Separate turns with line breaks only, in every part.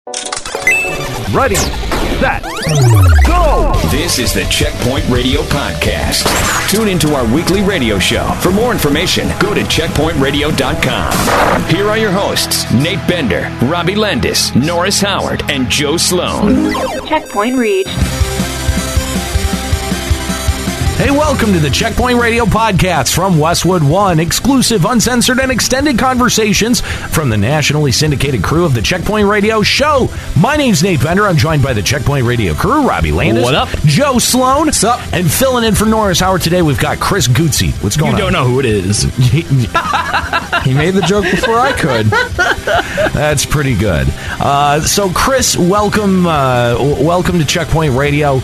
Ready, set, go!
This is the Checkpoint Radio Podcast. Tune into our weekly radio show. For more information, go to checkpointradio.com. Here are your hosts, Nate Bender, Robbie Landis, Norris Howard, and Joe Sloan.
Checkpoint reached.
Hey, welcome to the Checkpoint Radio Podcast from Westwood One. Exclusive, uncensored, and extended conversations from the nationally syndicated crew of the Checkpoint Radio Show. My name's Nate Bender. I'm joined by the Checkpoint Radio crew, Robbie Landis.
What up?
Joe Sloan.
What's up?
And filling in for Norris Howard today, we've got Chris Guzzi. What's going on?
You don't know who it is.
He made the joke before I could.
That's pretty good. So, Chris, welcome to Checkpoint Radio.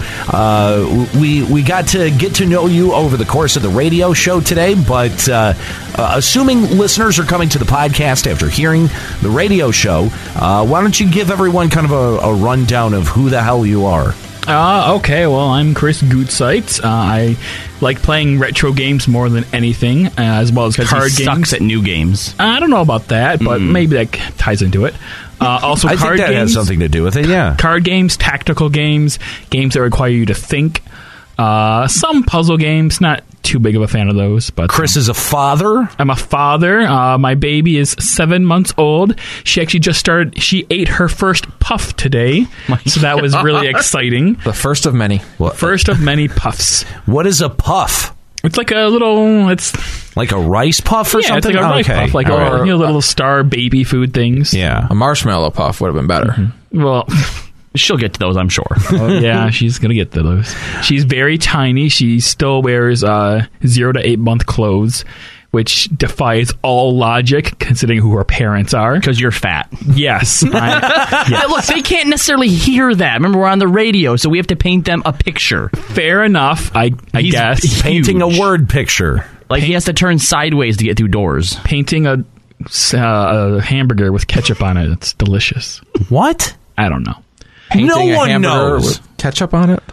We got to get to know you over the course of the radio show today, but assuming listeners are coming to the podcast after hearing the radio show, why don't you give everyone kind of a rundown of who the hell you are?
Okay, well, I'm Chris Guzzi. I like playing retro games more than anything, as well as card games.
He sucks at new games.
I don't know about that, but maybe that ties into it. Also,
I
card
think that
games
has something to do with it, yeah.
Card games, tactical games, games that require you to think. Some puzzle games, not too big of a fan of those. But
Chris is a father?
I'm a father. My baby is 7 months old. She actually she ate her first puff today. So that was really exciting.
The first of many.
First of many puffs.
What is a puff?
It's like a little... It's
like a rice puff or something?
It's like a rice puff. Like little Star baby food things.
Yeah.
A marshmallow puff would have been better.
Mm-hmm. Well...
She'll get to those, I'm sure.
Yeah, she's going to get to those. She's very tiny. She still wears 0 to 8 month clothes, which defies all logic considering who her parents are.
Because you're fat.
Yes.
Yes. Look, they can't necessarily hear that. Remember, we're on the radio, so we have to paint them a picture.
Fair enough, I guess.
He's
painting
huge.
a word picture.
Like he has to turn sideways to get through doors.
Painting a hamburger with ketchup on it. It's delicious.
What?
I don't know.
Painting
no
a
one
hamburger
knows.
with ketchup on it?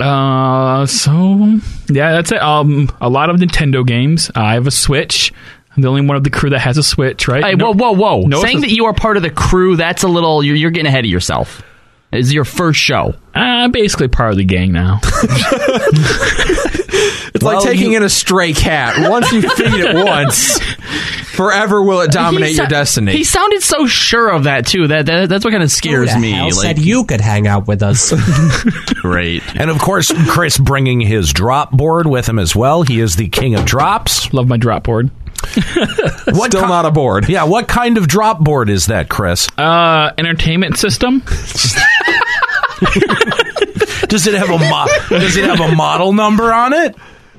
So, yeah, that's it. A lot of Nintendo games. I have a Switch. I'm the only one of the crew that has a Switch, right?
Hey, whoa.
No,
saying that you are part of the crew, that's a little... You're getting ahead of yourself. This is your first show.
I'm basically part of the gang now.
It's like taking in a stray cat. Once you feed it once, forever will it dominate your destiny.
He sounded so sure of that, too. That's what kind of scares me.
Who said you could hang out with us?
Great.
And, of course, Chris bringing his drop board with him as well. He is the king of drops.
Love my drop board.
Still not a board.
Yeah, what kind of drop board is that, Chris?
Entertainment system.
Does it have a model number on it?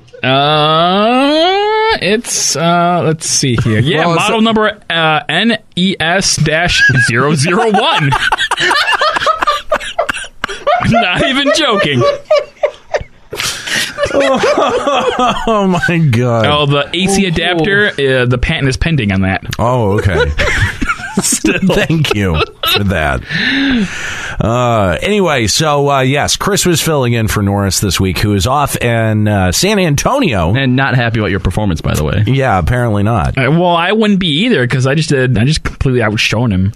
It's let's see here. Yeah, well, model number NES-001. I'm not even joking.
Oh my god.
Oh, the AC adapter, the patent is pending on that.
Oh, okay. Thank you for that. Anyway, so yes, Chris was filling in for Norris this week, who is off in San Antonio.
And not happy about your performance, by the way.
Yeah, apparently not.
Well, I wouldn't be either, because I just completely outshone him.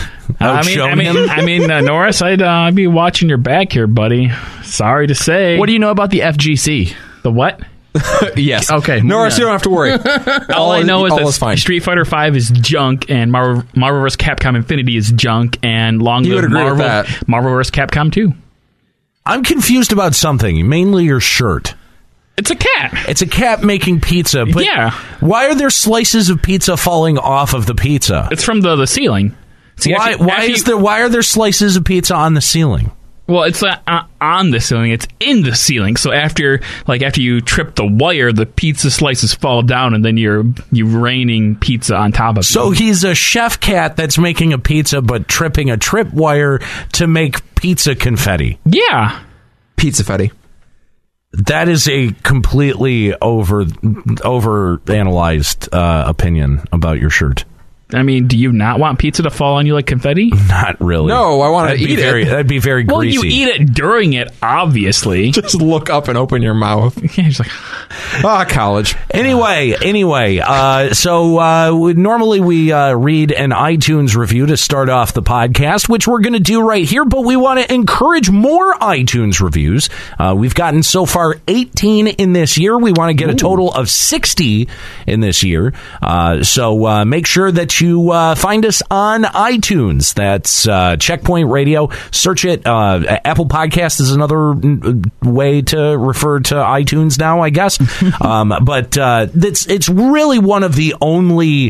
I mean, Norris, I'd be watching your back here, buddy. Sorry to say.
What do you know about the FGC?
The what?
Yes.
Okay.
Norris, you don't have to worry.
all I know is that Street Fighter V is junk, and Marvel vs. Capcom Infinity is junk, and long live Marvel vs. Capcom 2.
I'm confused about something, mainly your shirt.
It's a cat.
It's a cat making pizza. But
yeah.
Why are there slices of pizza falling off of the pizza?
It's from the ceiling. See,
why are there slices of pizza on the ceiling?
Well, it's on the ceiling. It's in the ceiling. So after you trip the wire, the pizza slices fall down, and then you're raining pizza on top of it.
So he's a chef cat that's making a pizza, but tripping a trip wire to make pizza confetti.
Yeah,
pizza fetti.
That is a completely over analyzed opinion about your shirt.
I mean, do you not want pizza to fall on you like confetti?
Not really.
No, I want to eat it.
That'd be very
Well,
greasy.
you eat it during it, obviously.
Just look up and open your mouth.
Yeah, just like,
College.
Anyway, normally we read an iTunes review to start off the podcast, which we're going to do right here, but we want to encourage more iTunes reviews. We've gotten so far 18 in this year. We want to get a total of 60 in this year. So make sure that you find us on iTunes. That's Checkpoint Radio. Search it. Apple Podcast is another way to refer to iTunes now, I guess. But it's really one of the only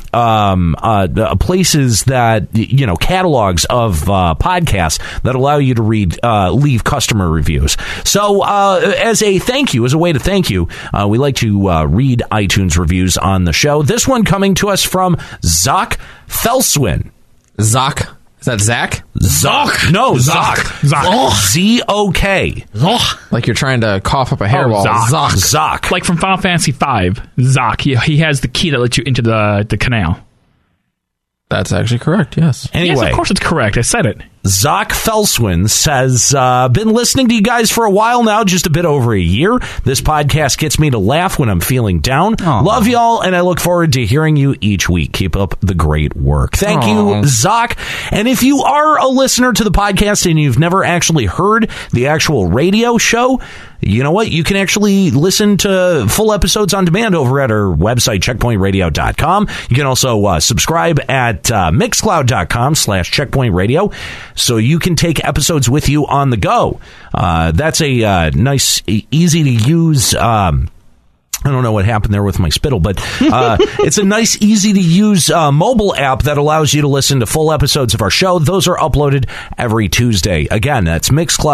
places that, catalogs of podcasts that allow you to leave customer reviews. So as a way to thank you, we like to read iTunes reviews on the show. This one coming to us from Zach Felswin.
Zach? Is that Zach?
Zach. No, Zach. Z-O-K.
Like you're trying to cough up a hairball.
Zach.
like from Final Fantasy V, Zach. He has the key that lets you into the canal.
That's actually correct, yes.
Anyway.
Yes, of course it's correct. I said it.
Zach Felswin says, been listening to you guys for a while now, just a bit over a year. This podcast gets me to laugh when I'm feeling down. Aww. Love y'all, and I look forward to hearing you each week. Keep up the great work. Thank you, Zach. And if you are a listener to the podcast and you've never actually heard the actual radio show, you know what? You can actually listen to full episodes on demand over at our website, checkpointradio.com. You can also subscribe at mixcloud.com/checkpointradio. So you can take episodes with you on the go. That's a nice, easy to use. I don't know what happened there with my spittle, but it's a nice, easy to use mobile app that allows you to listen to full episodes of our show. Those are uploaded every Tuesday. Again, that's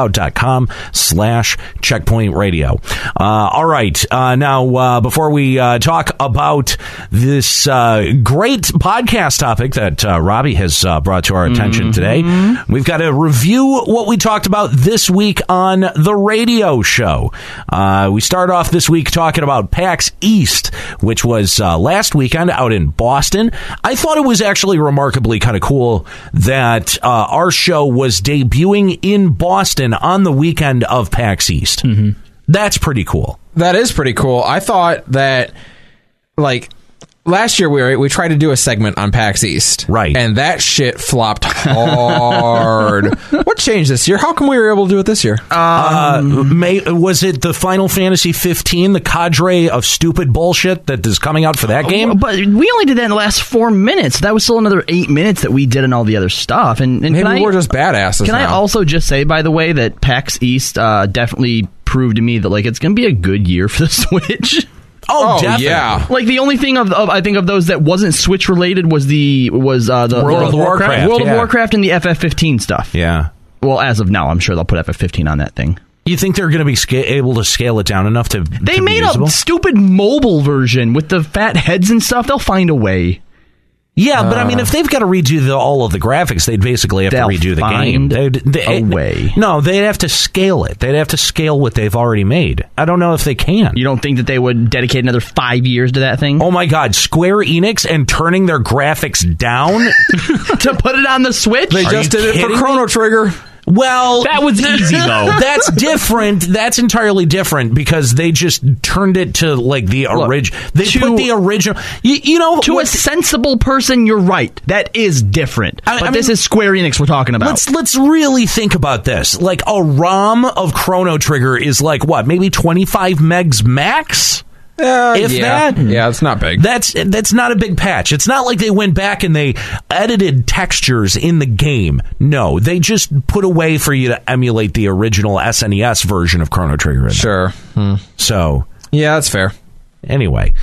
mixcloud.com/checkpointradio. All right. Now, before we talk about this great podcast topic that Robbie has brought to our attention today, we've got to review what we talked about this week on the radio show. We start off this week talking about PAX East, which was last weekend out in Boston. I thought it was actually remarkably kind of cool that our show was debuting in Boston on the weekend of PAX East. Mm-hmm. That's pretty cool.
That is pretty cool. I thought that, last year we tried to do a segment on PAX East.
Right.
And that shit flopped hard. What changed this year? How come we were able to do it this year?
Was it the Final Fantasy 15, the cadre of stupid bullshit that is coming out for that game?
But we only did that in the last 4 minutes. That was still another 8 minutes that we did and all the other stuff. And
maybe we're just badasses
Can
now.
I also just say, by the way, that PAX East definitely proved to me that it's going to be a good year for the Switch.
Oh, definitely.
Yeah.
The only thing I think of those that wasn't Switch related was the
World of Warcraft.
World of Warcraft and the FF15 stuff.
Yeah.
Well, as of now, I'm sure they'll put FF15 on that thing.
You think they're going to be able to scale it down enough to
They
to
made
be usable?
a stupid mobile version with the fat heads and stuff. They'll find a way.
Yeah, but I mean, if they've got to redo all of the graphics, they'd basically have to redo the game.
A way.
No, they'd have to scale it. They'd have to scale what they've already made. I don't know if they can.
You don't think that they would dedicate another 5 years to that thing?
Oh my God, Square Enix and turning their graphics down
to put it on the Switch?
They just did it for Chrono Trigger.
Well,
that was easy though.
That's different. That's entirely different because they just turned it to the original. They put the original.
To a sensible person, you're right. That is different. But this is Square Enix we're talking about.
Let's really think about this. A ROM of Chrono Trigger is what? Maybe 25 megs max. That?
Yeah, it's not big.
That's not a big patch. It's not like they went back and they edited textures in the game. No, they just put a way for you to emulate the original SNES version of Chrono Trigger.
Sure.
So
yeah, that's fair.
Anyway,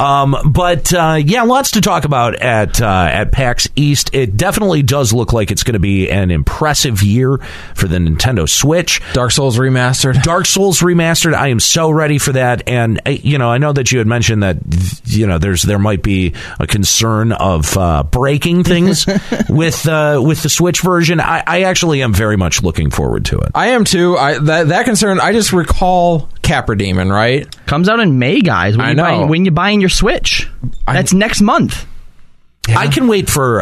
lots to talk about at PAX East. It definitely does look like it's going to be an impressive year for the Nintendo Switch.
Dark Souls Remastered. I am so ready for that. And I know that you had mentioned that there might be a concern of breaking things with the Switch version. I actually am very much looking forward to it. I am too. That concern. I just recall Capra Demon, right?
Comes out in May, guys. When you're buying your Switch. That's next month.
I can wait for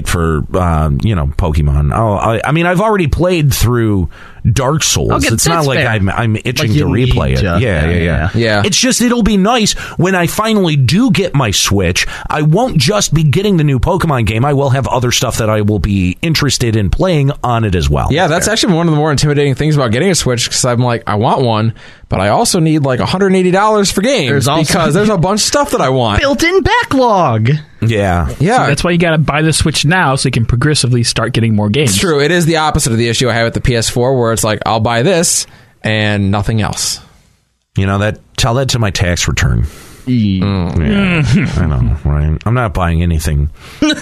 Pokemon. I mean, I've already played through Dark Souls. It's not like I'm itching to replay it. Yeah. It's just it'll be nice when I finally do get my Switch. I won't just be getting the new Pokemon game. I will have other stuff that I will be interested in playing on it as well.
Yeah, that's actually one of the more intimidating things about getting a Switch, because I'm like, I want one, but I also need like $180 for games because there's a bunch of stuff that I want.
Built-in backlog.
Yeah.
So that's why you got to buy the Switch now so you can progressively start getting more games.
It's true. It is the opposite of the issue I have with the PS4, where it's like, I'll buy this and nothing else.
Tell that to my tax return. Yeah, I know, right? I'm not buying anything.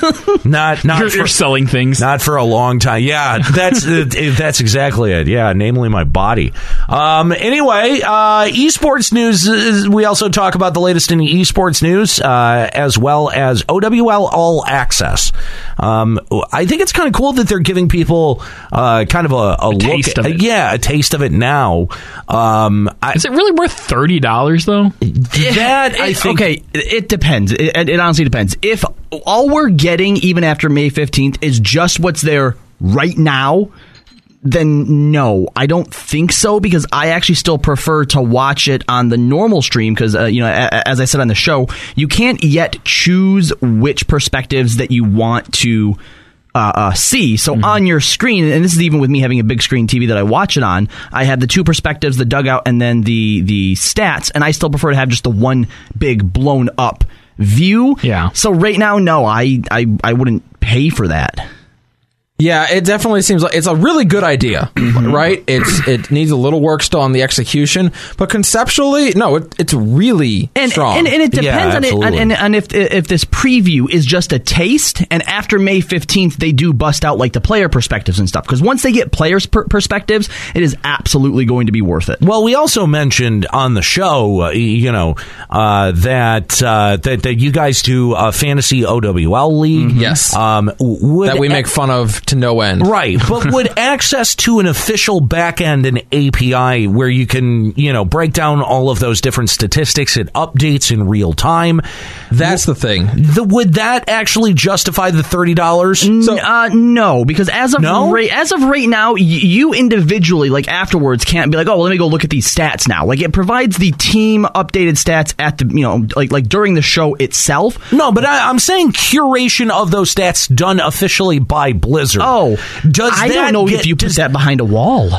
You're
selling things.
Not for a long time. Yeah, that's exactly it. Yeah, namely my body. Anyway, esports news. We also talk about the latest in esports news, as well as OWL All Access. I think it's kind of cool that they're giving people kind of a look.
Taste of it.
Yeah, a taste of it now.
Is it really worth $30 though?
I think.
Okay, it depends. It honestly depends. If all we're getting, even after May 15th, is just what's there right now, then no, I don't think so, because I actually still prefer to watch it on the normal stream, because, as I said on the show, you can't yet choose which perspectives that you want to see. So on your screen, and this is even with me having a big screen TV that I watch it on, I have the two perspectives, the dugout and then the stats, and I still prefer to have just the one big blown up view.
Yeah.
So right now, no, I wouldn't pay for that.
Yeah, it definitely seems like it's a really good idea, right? It needs a little work still on the execution, but conceptually, no, it's really strong.
And it depends on if this preview is just a taste, and after May 15th, they do bust out like the player perspectives and stuff. Because once they get players' perspectives, it is absolutely going to be worth it.
Well, we also mentioned on the show, that you guys do a fantasy OWL league.
Yes. That we make fun of to no end.
Right. But would access to an official backend and API where you can, break down all of those different statistics, it updates in real time.
That's the thing.
Would that actually justify the $30?
No, because as of right now, you individually, like afterwards, can't be like, oh, well, let me go look at these stats now. Like, it provides the team updated stats at the, like during the show itself.
No, but I'm saying curation of those stats done officially by Blizzard.
Oh, I don't know if you put that behind a wall.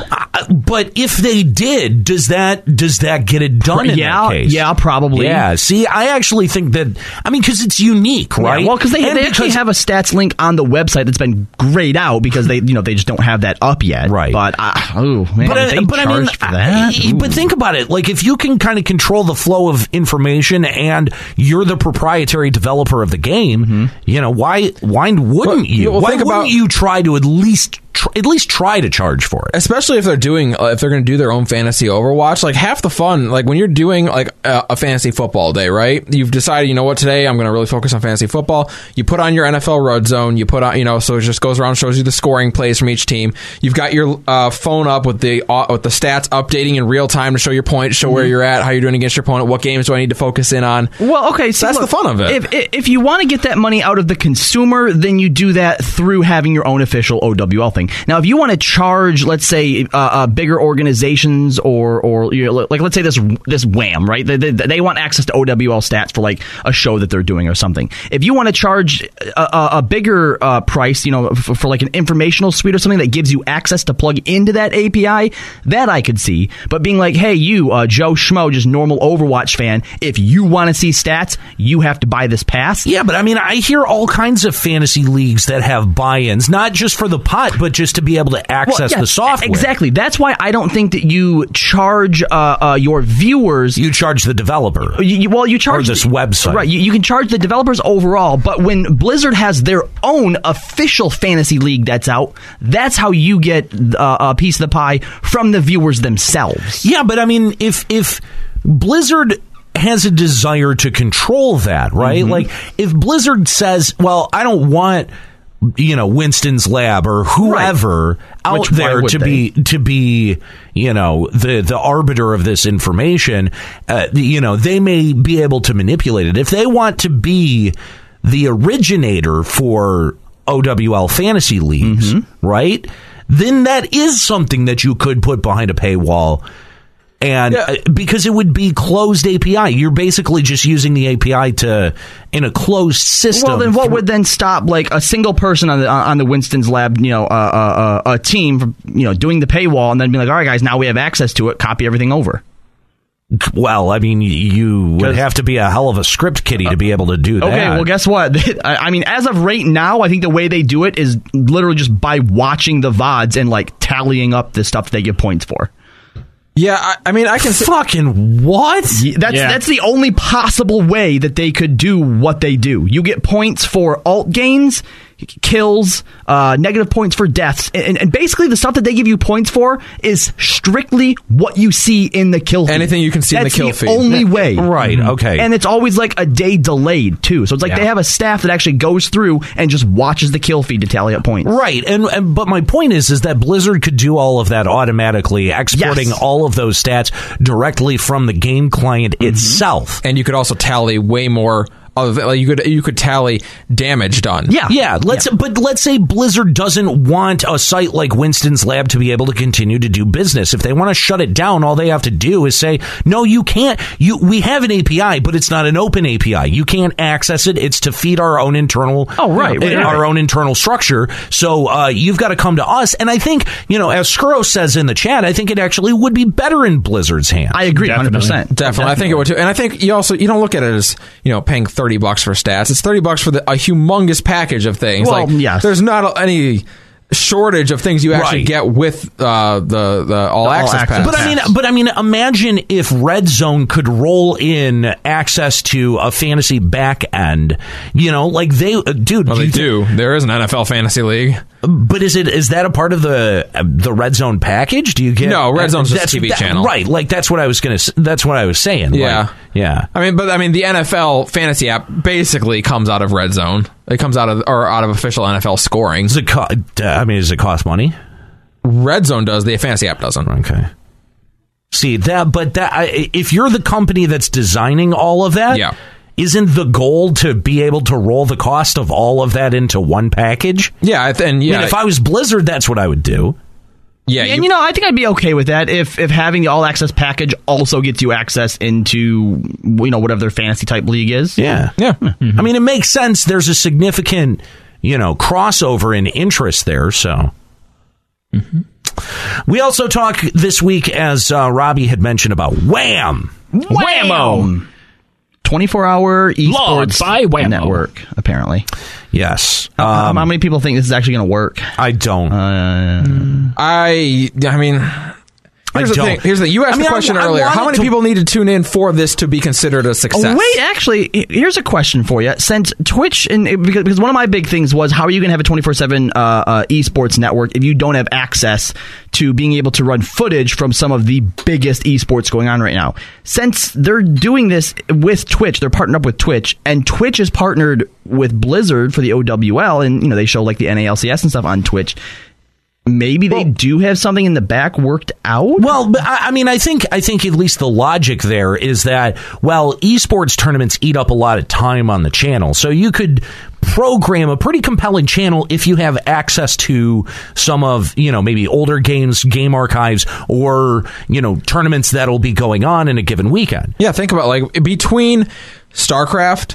But if they did, does that get it done in that case?
Yeah, probably.
Yeah, see, I actually think that, because it's unique, right?
Yeah, well, because they actually have a stats link on the website that's been grayed out because they just don't have that up yet.
Right.
But, they charged for that.
But think about it. Like, if you can kind of control the flow of information and you're the proprietary developer of the game, why wouldn't you? Why wouldn't you try to at least try to charge for it?
Especially if they're going to do their own fantasy Overwatch. Like, half the fun, like when you're doing like a fantasy football day, right? You've decided, today I'm going to really focus on fantasy football. You put on your NFL Red Zone. You put on, so it just goes around, shows you the scoring plays from each team. You've got your phone up with the stats updating in real time to show your points, show where you're at, how you're doing against your opponent, what games do I need to focus in on.
Well, okay, so
that's the fun of it.
If you want to get that money out of the consumer, then you do that through having your own official OWL thing. Now, if you want to charge, let's say, bigger organizations or like let's say this Wham, right? They want access to OWL stats for like a show that they're doing or something. If you want to charge a bigger price, for like an informational suite or something that gives you access to plug into that API, that I could see. But being like, hey, you, Joe Schmo, just normal Overwatch fan, if you want to see stats, you have to buy this pass.
Yeah, but I hear all kinds of fantasy leagues that have buy-ins, not just for the pot, but just to be able to access the software.
Exactly. That's why I don't think that you charge your viewers.
You charge the developer.
You charge
this website.
Right. You can charge the developers overall, but when Blizzard has their own official fantasy league that's out, that's how you get a piece of the pie from the viewers themselves.
Yeah, but if Blizzard has a desire to control that, right? Like, if Blizzard says, well, I don't want Winston's Lab or whoever out there to be the arbiter of this information, they may be able to manipulate it. If they want to be the originator for OWL fantasy leagues, right? Then that is something that you could put behind a paywall. And because it would be closed API, you're basically just using the API in a closed system.
Well, then what would then stop like a single person on the Winston's Lab, a team from, doing the paywall and then be like, all right, guys, now we have access to it. Copy everything over.
Well, I mean, you would have to be a hell of a script kiddie to be able to do that.
Okay, well, guess what? I mean, as of right now, I think the way they do it is literally just by watching the VODs and like tallying up the stuff they give points for.
Yeah, I mean, I can say...
Fucking what?
That's the only possible way that they could do what they do. You get points for alt gains, kills, negative points for deaths, and basically the stuff that they give you points for is strictly what you see in the kill feed.
Anything you can see in the kill feed.
That's the only way.
Right, okay.
And it's always like a day delayed, too. So it's like they have a staff that actually goes through and just watches the kill feed to tally up points.
Right, but my point is that Blizzard could do all of that automatically, exporting all of those stats directly from the game client itself.
And you could also tally way more... You could tally damage done.
But let's say Blizzard doesn't want a site like Winston's Lab to be able to continue to do business. If they want to shut it down, all they have to do is say, no, you can't. We have an API, but it's not an open API. You can't access it. It's to feed our own internal our own internal structure. So you've got to come to us. And I think, as Skuro says in the chat, I think it actually would be better in Blizzard's hands.
I agree, 100%.
Definitely. I think it would too. And I think you don't look at it as, paying $30 for stats. It's $30 for a humongous package of things.
Well, yes.
There's not any shortage of things you actually get with the all access pass.
But I mean, imagine if Red Zone could roll in access to a fantasy back end. Like they do.
There is an NFL fantasy league.
But is that a part of the Red Zone package? Do you get
Red Zone's just a TV channel,
right? Like that's what I was saying.
Yeah,
yeah.
I mean, the NFL fantasy app basically comes out of Red Zone. It comes out of official NFL scoring.
Does it cost money?
Red Zone does. The fantasy app doesn't.
Okay. See that, but if you're the company that's designing all of that, isn't the goal to be able to roll the cost of all of that into one package?
Yeah,
I mean, if I was Blizzard, that's what I would do.
Yeah, and I think I'd be okay with that if having the all access package also gets you access into whatever their fantasy type league is.
Yeah. Mm-hmm. I mean, it makes sense. There's a significant crossover in interest there. So we also talk this week, as Robbie had mentioned, about Wham!
Whammo! 24-hour esports
by Whammo
network, apparently.
Yes.
How many people think this is actually going to work?
I don't.
I mean... Here's the thing. You asked the question earlier. How many people need to tune in for this to be considered a success?
Oh, wait, actually, here's a question for you. Since Twitch, because one of my big things was, how are you going to have a 24/7 esports network if you don't have access to being able to run footage from some of the biggest esports going on right now? Since they're doing this with Twitch, they're partnered up with Twitch, and Twitch is partnered with Blizzard for the OWL, and they show like the NALCS and stuff on Twitch. Maybe they do have something in the back worked out?
Well, I mean, I think at least the logic there is that, esports tournaments eat up a lot of time on the channel. So you could program a pretty compelling channel if you have access to some of, maybe older games, game archives, or, tournaments that'll be going on in a given weekend.
Yeah, think about between StarCraft,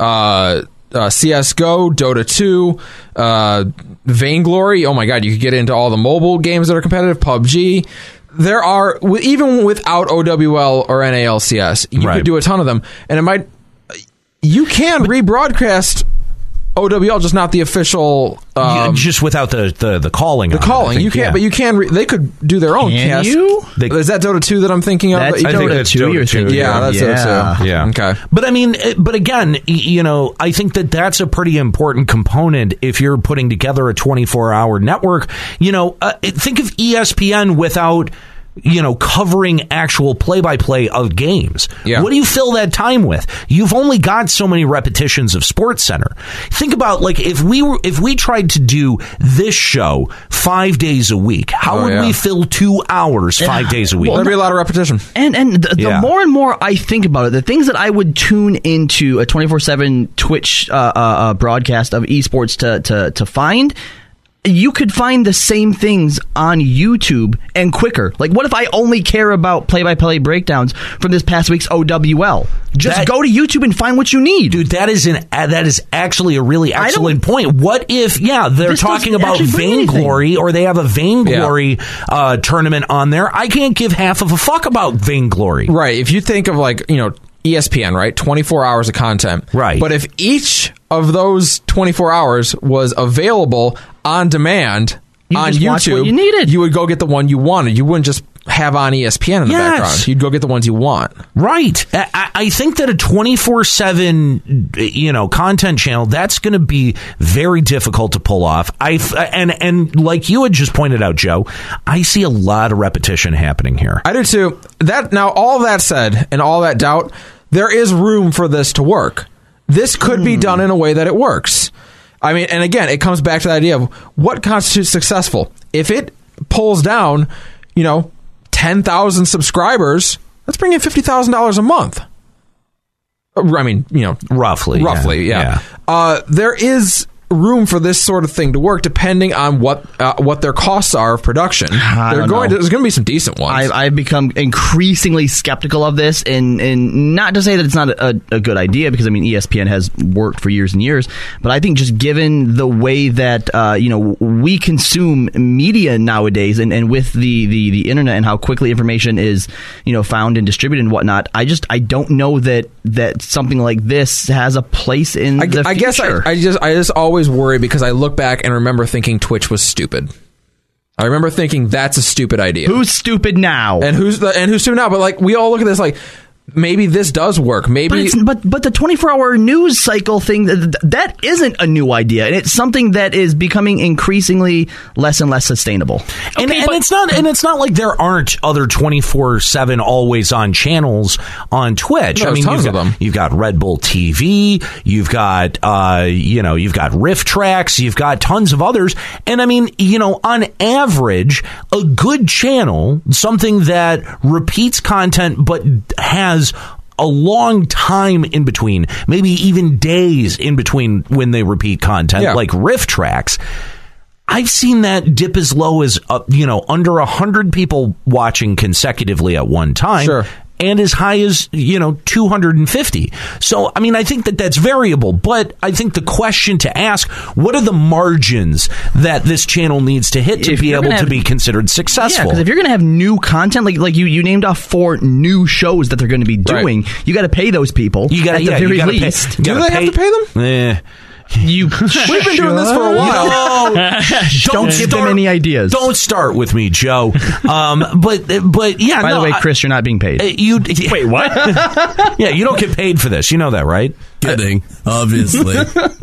CSGO, Dota 2, Vainglory. Oh my God, you could get into all the mobile games that are competitive. PUBG. There are, even without OWL or NALCS, you could do a ton of them, and you can rebroadcast OWL, just not the official.
Just without the calling.
The calling, you can't, but you can. They could do their own.
Can
cast.
you?
Is that Dota 2 that I'm thinking of?
That's Dota 2. You're thinking.
Yeah, that's Dota 2.
Yeah.
Okay.
But again, I think that's a pretty important component if you're putting together a 24-hour network. Think of ESPN without covering actual play-by-play of games.
Yeah.
What do you fill that time with? You've only got so many repetitions of SportsCenter. Think about, like, if we tried to do this show 5 days a week, how would we fill 2 hours 5 days a week?
There'd be a lot of repetition.
And the more and more I think about it, the things that I would tune into a 24/7 Twitch broadcast of esports to find, you could find the same things on YouTube and quicker. Like, what if I only care about play-by-play breakdowns from this past week's OWL? Just go to YouTube and find what you need.
Dude, that is actually a really excellent point. What if, they're talking about Vainglory, or they have a Vainglory tournament on there. I can't give half of a fuck about Vainglory.
Right. If you think of, like, ESPN, right? 24 hours of content.
Right.
But if each of those 24 hours was available on demand on
just watch
YouTube,
what you needed.
You would go get the one you wanted. You wouldn't just have on ESPN in the background. You'd go get the ones you want.
Right. I think that a 24/7, content channel, that's going to be very difficult to pull off. And like you had just pointed out, Joe, I see a lot of repetition happening here.
I do too. Now, all that said, and all that doubt, there is room for this to work. This could be done in a way that it works. I mean, and again, it comes back to the idea of what constitutes successful. If it pulls down, 10,000 subscribers, let's bring in $50,000 a month. I mean,
roughly,
yeah. There is room for this sort of thing to work, depending on what their costs are of production. There's going to be some decent ones.
I've become increasingly skeptical of this, and not to say that it's not a good idea, because I mean ESPN has worked for years and years, but I think just given the way that we consume media nowadays, and with the internet and how quickly information is found and distributed and whatnot, I don't know that something like this has a place in the future.
I guess I just always worry, because I look back and remember thinking Twitch was stupid. I remember thinking that's a stupid idea.
Who's stupid now?
And who's stupid now? But like, we all look at this like, maybe this does work. Maybe,
but the 24-hour news cycle thing, that isn't a new idea, and it's something that is becoming increasingly less and less sustainable.
And it's not like there aren't other 24/7 always on channels on Twitch.
No, tons of them.
You've got Red Bull TV, you've got you've got Riff Tracks, you've got tons of others. And I mean, on average, a good channel, something that repeats content but has a long time in between, maybe even days in between when they repeat content, like Riff Tracks. I've seen that dip as low as under 100 people watching consecutively at one time.
Sure.
And as high as 250. So I mean, I think that's variable, but I think the question to ask: what are the margins that this channel needs to hit to be able to be considered successful?
Yeah, because if you're going to have new content, like you named off 4 new shows that they're going to be doing, you got to pay those people.
You got
at the very least.
Do they have to pay them?
We've
been doing this for a while.
Don't give them any ideas.
Don't start with me, Joe. But yeah.
By the way, Chris, you're not being paid.
Wait, what?
Yeah, you don't get paid for this. You know that, right?
Kidding, obviously.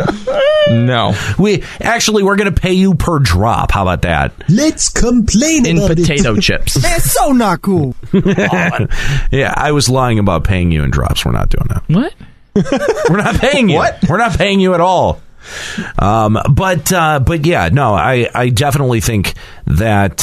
No,
we're going to pay you per drop. How about that?
Let's complain
in
about
potato chips.
That's so not cool.
Yeah, I was lying about paying you in drops. We're not doing that.
What?
We're not paying you. What? We're not paying you at all. But yeah, no, I definitely think that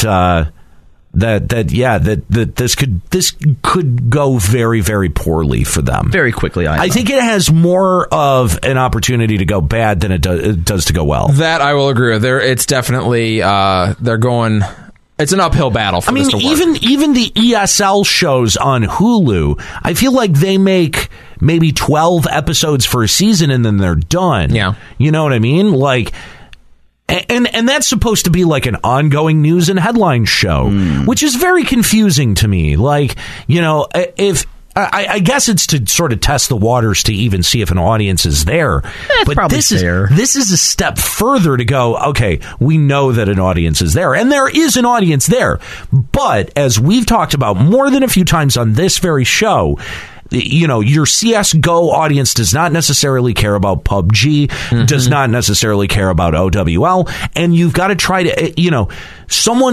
this could go very, very poorly for them.
Very quickly,
I think it has more of an opportunity to go bad than it does to go well.
That I will agree with. It's definitely they're going. It's an uphill battle for this to work.
even the ESL shows on Hulu, I feel like they make maybe 12 episodes for a season and then they're done.
Yeah.
You know what I mean? Like, and that's supposed to be like an ongoing news and headline show, which is very confusing to me. Like, if I guess it's to sort of test the waters to even see if an audience is there.
That's probably fair.
This is a step further to go, okay, we know that an audience is there. And there is an audience there. But as we've talked about more than a few times on this very show, your CSGO audience does not necessarily care about PUBG, does not necessarily care about OWL. And you've got to try to, someone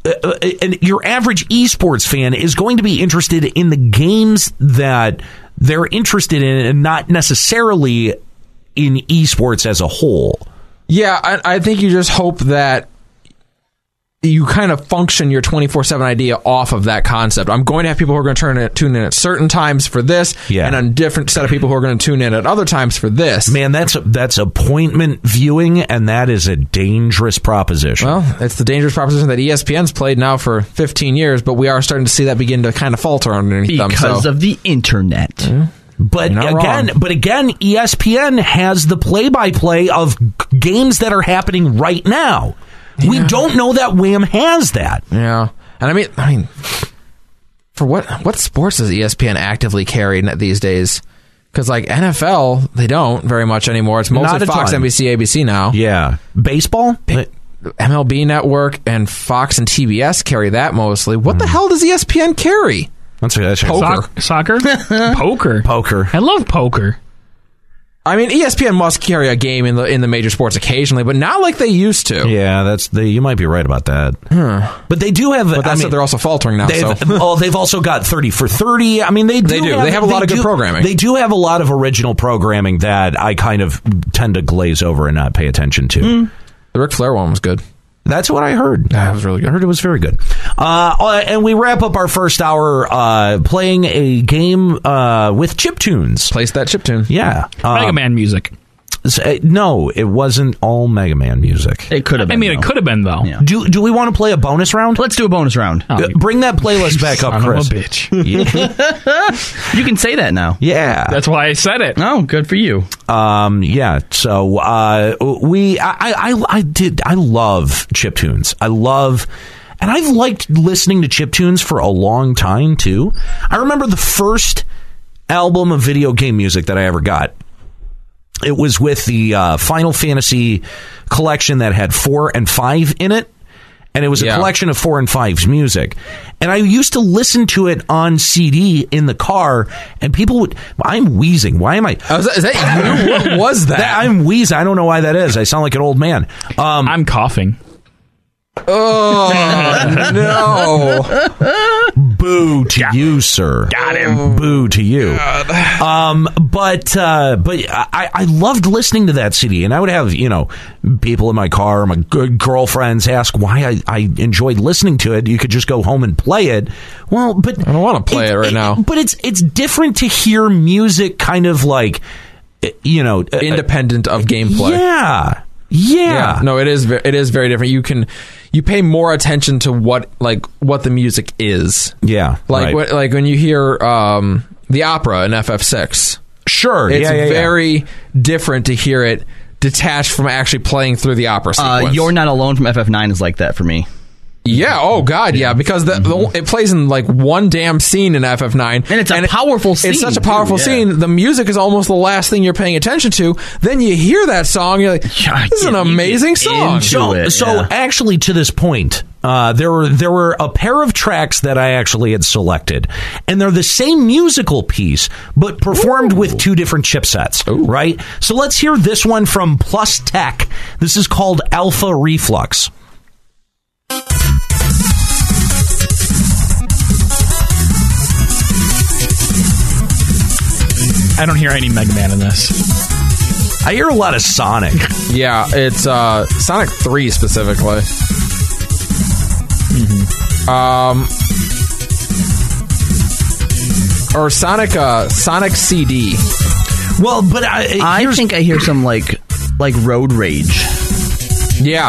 and your average esports fan is going to be interested in the games that they're interested in and not necessarily in esports as a whole.
Yeah, I think you just hope that you kind of function your 24/7 idea off of that concept. I'm going to have people who are going to tune in at certain times for this, and a different set of people who are going to tune in at other times for this.
Man, that's appointment viewing, and that is a dangerous proposition.
Well, it's the dangerous proposition that ESPN's played now for 15 years, but we are starting to see that begin to kind of falter underneath them.
Because of the internet.
Mm-hmm.
But again, ESPN has the play-by-play of games that are happening right now. Yeah. We don't know that Wham has that.
Yeah, and I mean, for what sports does ESPN actively carry these days? Because like NFL, they don't very much anymore. It's mostly Fox, NBC, ABC now.
Yeah, baseball,
MLB Network, and Fox and TBS carry that mostly. What the hell does ESPN carry?
That's
poker.
Soccer? Poker. I love poker.
I mean, ESPN must carry a game in the major sports occasionally, but not like they used to.
Yeah, you might be right about that. But they do have.
But they're also faltering now.
They've also got 30 for 30. I mean, they have a lot of good programming. They do have a lot of original programming that I kind of tend to glaze over and not pay attention to.
The Ric Flair one was good.
That's what I heard.
That was really good.
I heard it was very good. And we wrap up our first hour playing a game with chiptunes.
Place that chiptune.
Yeah.
Mega Man music.
No, it wasn't all Mega Man music.
It could have been.
It could have been, though.
Yeah.
Do we want to play a bonus round?
Let's do a bonus round.
Bring that playlist back up, Chris.
Son of a bitch.
You can say that now.
Yeah.
That's why I said it.
Oh, good for you.
Yeah. So I love chiptunes. And I've liked listening to chiptunes for a long time too. I remember the first album of video game music that I ever got. It was with the Final Fantasy collection that had 4 and 5 in it. And it was a collection of 4 and 5's music. And I used to listen to it on CD in the car, and people would... I'm wheezing. Why am I...
Is that you? What was that?
I'm wheezing. I don't know why that is. I sound like an old man.
I'm coughing.
Oh, no.
Boo to you, sir.
Got him.
Boo to you. But I loved listening to that CD, and I would have, people in my car, my good girlfriends ask why I enjoyed listening to it. You could just go home and play it. Well, but
I don't want to play it right now.
But it's different to hear music kind of like,
independent of gameplay.
Yeah.
No, it is very different. You pay more attention to what the music is.
Yeah.
Like when you hear the opera in FF6.
Sure.
It's very different to hear it detached from actually playing through the opera sequence.
You're Not Alone from FF9 is like that for me.
Yeah. Oh God. Yeah. Because it plays in like one damn scene in FF9,
and it's a powerful scene.
It's such a powerful scene. The music is almost the last thing you're paying attention to. Then you hear that song, you're like, "This is an amazing song."
So actually, to this point, there were a pair of tracks that I actually had selected, and they're the same musical piece, but performed with 2 different chipsets.
Ooh.
Right. So let's hear this one from Plus Tech. This is called Alpha Reflux.
I don't hear any Mega Man in this.
I hear a lot of Sonic.
Yeah, it's Sonic 3 specifically. Or Sonic CD.
Well, but
I think I hear some like Road Rage.
Yeah.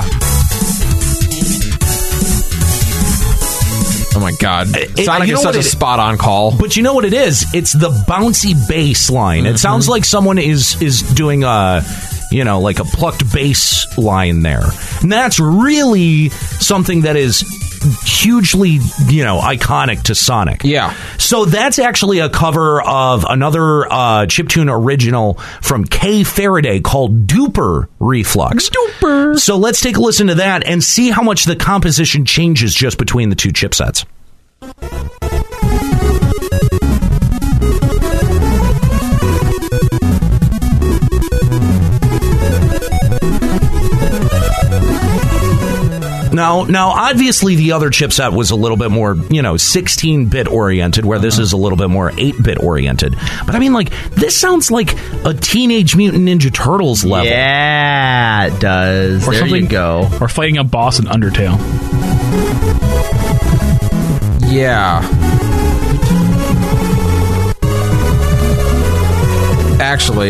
Oh my God. Sonic is such a spot-on call.
But you know what it is? It's the bouncy bass line. It sounds like someone is doing like a plucked bass line there. And that's really something that is hugely, iconic to Sonic.
Yeah.
So that's actually a cover of another chiptune original from Kay Faraday called Duper Reflux.
Duper.
So let's take a listen to that and see how much the composition changes just between the 2 chipsets. Now, Now, obviously, the other chipset was a little bit more, 16-bit oriented, where this is a little bit more 8-bit oriented. But I mean, like, this sounds like a Teenage Mutant Ninja Turtles level.
Yeah, it does.
Or
there
something,
you go.
Or fighting a boss in Undertale.
Yeah. Actually,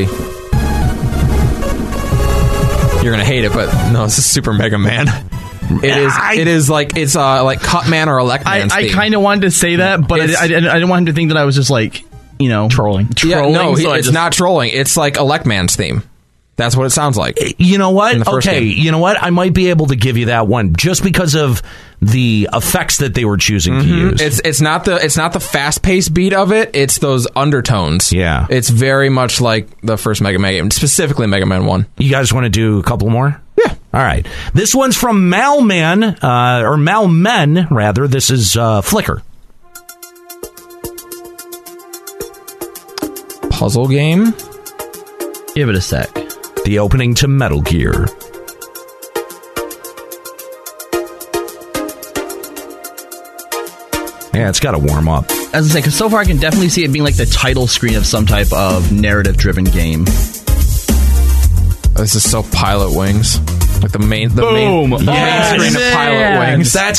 you're gonna hate it, but no, this is Super Mega Man. It is like Cutman or Electman's
I
theme.
kind of wanted to say that, but I didn't want him to think that I was just like,
trolling.
Yeah, no,
so
it's not trolling. It's like Electman's theme. That's what it sounds like.
You know what?
Okay,
you know what? I might be able to give you that one just because of the effects that they were choosing to use.
It's not the fast paced beat of it. It's those undertones.
Yeah,
it's very much like the first Mega Man game, specifically Mega Man 1.
You guys want to do a couple more?
Yeah.
All right. This one's from Malman, or Malmen rather. This is Flicker.
Puzzle game.
Give it a sec.
The opening to Metal Gear. Yeah, it's got to warm up.
As I say, because so far I can definitely see it being like the title screen of some type of narrative-driven game.
This is so Pilot Wings. Like the main screen of Pilot Wings.
That's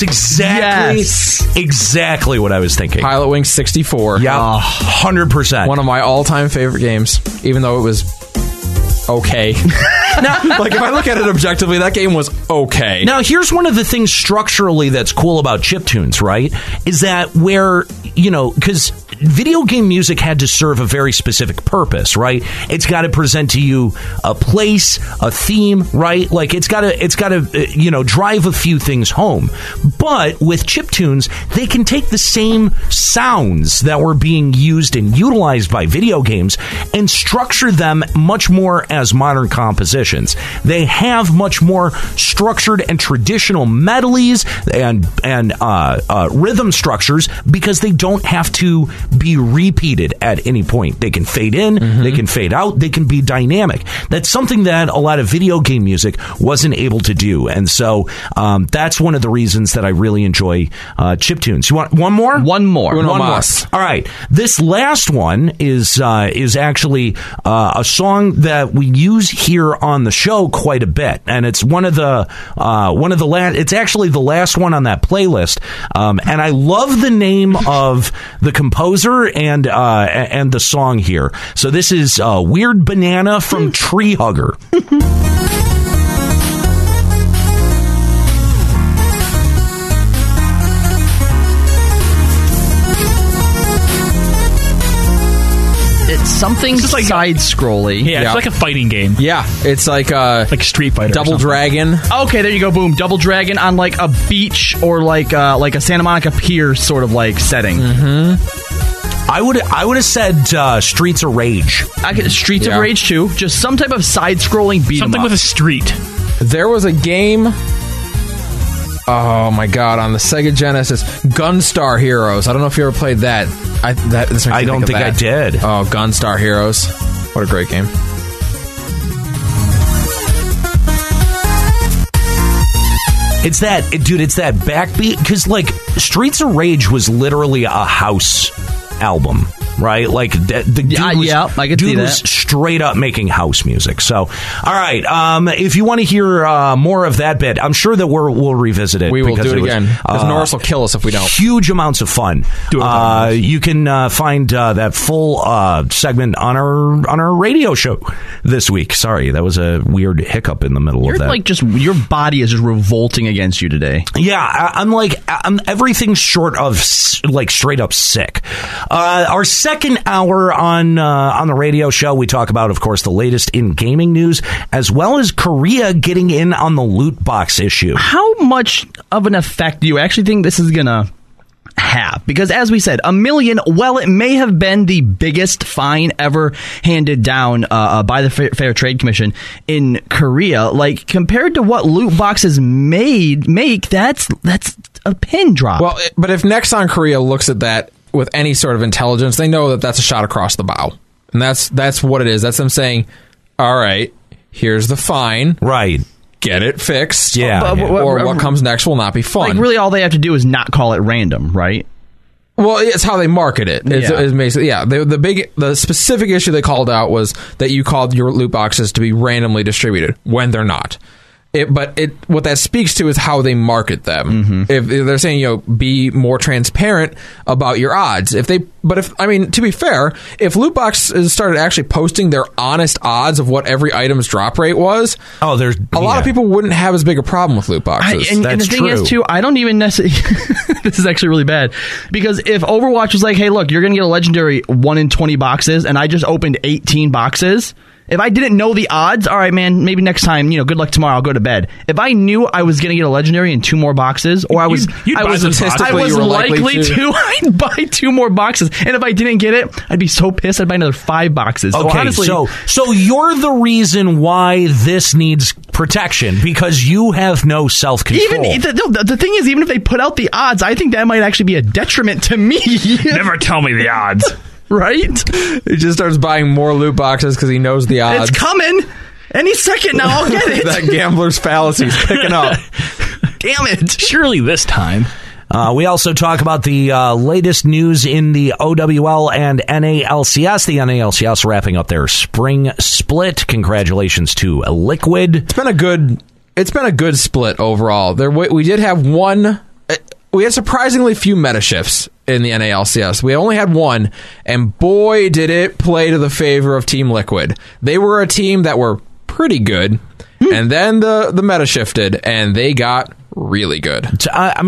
exactly what I was thinking.
Pilot Wings 64.
Yeah, 100%.
One of my all-time favorite games, even though it was okay. Now, like, if I look at it objectively, that game was okay.
Now, here's one of the things structurally that's cool about chiptunes, right? Is that where, because video game music had to serve a very specific purpose, right? It's got to present to you a place, a theme, right? Like, it's got to drive a few things home. But with chiptunes, they can take the same sounds that were being used and utilized by video games and structure them much more as modern compositions. They have much more structured and traditional melodies and rhythm structures because they don't have to be repeated at any point. They can fade in, they can fade out, they can be dynamic. That's something that a lot of video game music wasn't able to do. And so that's one of the reasons that I really enjoy chiptunes. You want one more?
One more.
One more.
All right. This last one is actually a song that we use here on the show quite a bit, and it's it's actually the last one on that playlist. And I love the name of the composer and the song here. So this is Weird Banana from Tree Hugger.
It's something
just like
side-scrolly.
Yeah, it's like a fighting game.
Yeah, it's like
Street Fighter.
Double Dragon.
Okay, there you go. Boom, Double Dragon on like a beach or like a Santa Monica Pier sort of like setting.
I would have said Streets of Rage.
I could Streets of Rage too. Just some type of side-scrolling beat 'em
Something
up.
with a street.
There was a game. Oh my god! On the Sega Genesis, Gunstar Heroes. I don't know if you ever played that. I don't
think I did.
Oh, Gunstar Heroes! What a great game!
It's that backbeat because like Streets of Rage was literally a house album, right? Like the dude
I could see that.
was straight up making house music. So, all right, if you want to hear more of that bit, I'm sure that we'll revisit it.
We will
because
do it again because Norris will kill us if we don't.
Huge amounts of fun. You can find that full segment on our radio show this week. Sorry, that was a weird hiccup in the middle of that.
Like just your body is just revolting against you today.
Yeah, I'm everything short of like straight up sick. Our second hour on the radio show, we talk about, of course, the latest in gaming news, as well as Korea getting in on the loot box issue.
How much of an effect do you actually think this is gonna have? Because as we said, $1 million, well, it may have been the biggest fine ever handed down by the Fair Trade Commission in Korea. Like, compared to what loot boxes make, that's a pin drop.
Well, but if Nexon Korea looks at that with any sort of intelligence, they know that that's a shot across the bow. And that's what it is. That's them saying, all right, here's the fine.
Right.
get it fixed.
Yeah,
Or what comes next will not be fun.
Like, really, all they have to do is not call it random, right?
Well, it's how they market it. It's basically, the specific issue they called out was that you called your loot boxes to be randomly distributed when they're not. What that speaks to is how they market them. If they're saying, be more transparent about your odds. To be fair, if loot boxes started actually posting their honest odds of what every item's drop rate was, a lot of people wouldn't have as big a problem with loot boxes.
And the thing is, too, I don't even necessarily... This is actually really bad. Because if Overwatch was like, hey, look, you're going to get a legendary 1 in 20 boxes, and I just opened 18 boxes... If I didn't know the odds, all right, man, maybe next time, good luck tomorrow, I'll go to bed. If I knew I was going to get a legendary in 2 more boxes, or I was likely to, I'd buy 2 more boxes. And if I didn't get it, I'd be so pissed, I'd buy another 5 boxes.
Okay,
so honestly,
so you're the reason why this needs protection, because you have no self-control.
The thing is, even if they put out the odds, I think that might actually be a detriment to me.
Never tell me the odds.
Right?
He just starts buying more loot boxes because he knows the odds.
It's coming. Any second now, I'll get it.
That gambler's fallacy's picking up.
Damn it.
Surely this time.
We also talk about the latest news in the OWL and NALCS. The NALCS wrapping up their spring split. Congratulations to Liquid.
It's been a good split overall. We did have one. We had surprisingly few meta shifts in the NALCS. We only had one, and boy, did it play to the favor of Team Liquid. They were a team that were pretty good, and then the meta shifted, and they got really good.
A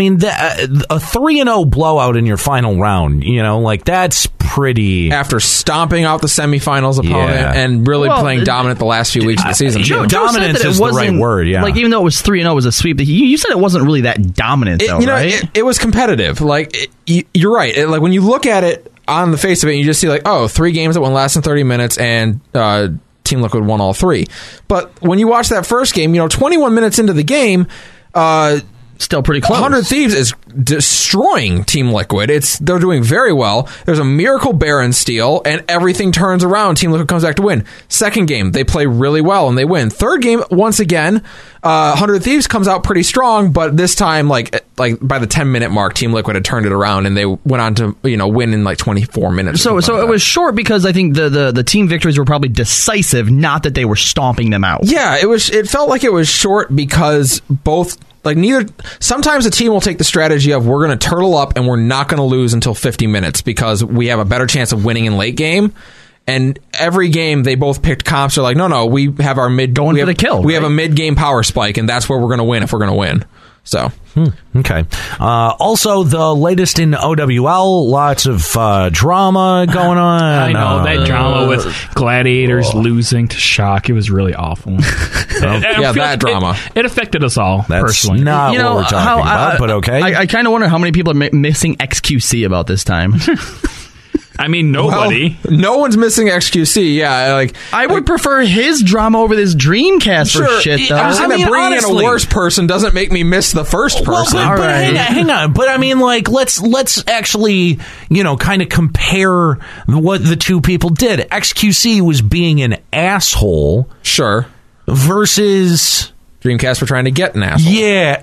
3-0 blowout in your final round, that's pretty...
After stomping out the semifinals opponent and really playing dominant the last few weeks of the season.
Dominance is the right word, yeah.
Like, even though it was 3-0, it was a sweep. You said it wasn't really that dominant, though, right?
It was competitive. You're right. When you look at it on the face of it, you just see 3 games that went less than 30 minutes, and Team Liquid won all 3. But when you watch that first game, 21 minutes into the game...
Still pretty close.
100 Thieves is destroying Team Liquid. They're doing very well. There's a miracle Baron steal, and everything turns around. Team Liquid comes back to win. Second game, they play really well, and they win. Third game, once again, 100 Thieves comes out pretty strong, but this time, by the 10-minute mark, Team Liquid had turned it around, and they went on to win in 24 minutes.
So it was short because I think the team victories were probably decisive, not that they were stomping them out.
Yeah, it felt like it was short because both... sometimes a team will take the strategy of we're going to turtle up and we're not going to lose until 50 minutes because we have a better chance of winning in late game. And every game they both picked comps are no, we have our mid
going for the kill.
We have a mid game power spike, and that's where we're going to win if we're going to win. So
okay. Also, the latest in OWL, lots of drama going on.
I know that drama with Gladiators losing to Shock. It was really awful.
That drama.
It affected us all.
That's
personally.
not what we're talking about, but okay.
I kind of wonder how many people are missing XQC about this time.
I mean, nobody.
Well, no one's missing XQC. Yeah,
I would prefer his drama over this Dreamcast for shit, though.
I'm saying that bringing in a worse person doesn't make me miss the first person.
Well, but hang on. But I mean, let's actually, kind of compare what the two people did. XQC was being an asshole.
Sure.
Versus
Dreamcast were trying to get an asshole.
Yeah.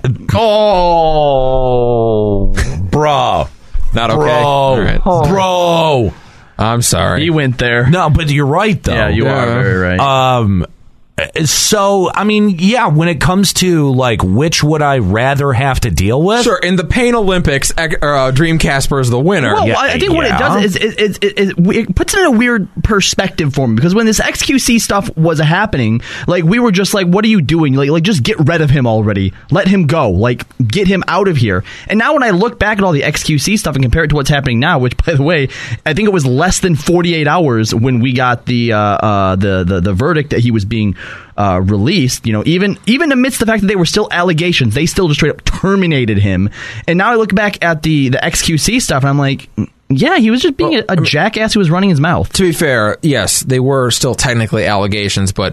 Oh, bro.
Not okay? All right.
Bro.
I'm sorry.
You went there.
No, but you're right, though.
Yeah, you are very right.
So, I mean, yeah, when it comes to, which would I rather have to deal with?
Sure, in the Pain Olympics, Dreamcasper is the winner.
Well, I think what it does is it puts it in a weird perspective for me, because when this XQC stuff was happening, we were just what are you doing? Just get rid of him already. Let him go. Get him out of here. And now when I look back at all the XQC stuff and compare it to what's happening now, which, by the way, I think it was less than 48 hours when we got the verdict that he was being released, even amidst the fact that they were still allegations, they still just straight up terminated him. And now I look back at the XQC stuff, and I'm like, yeah, he was just being a jackass who was running his mouth.
To be fair, yes, they were still technically allegations, but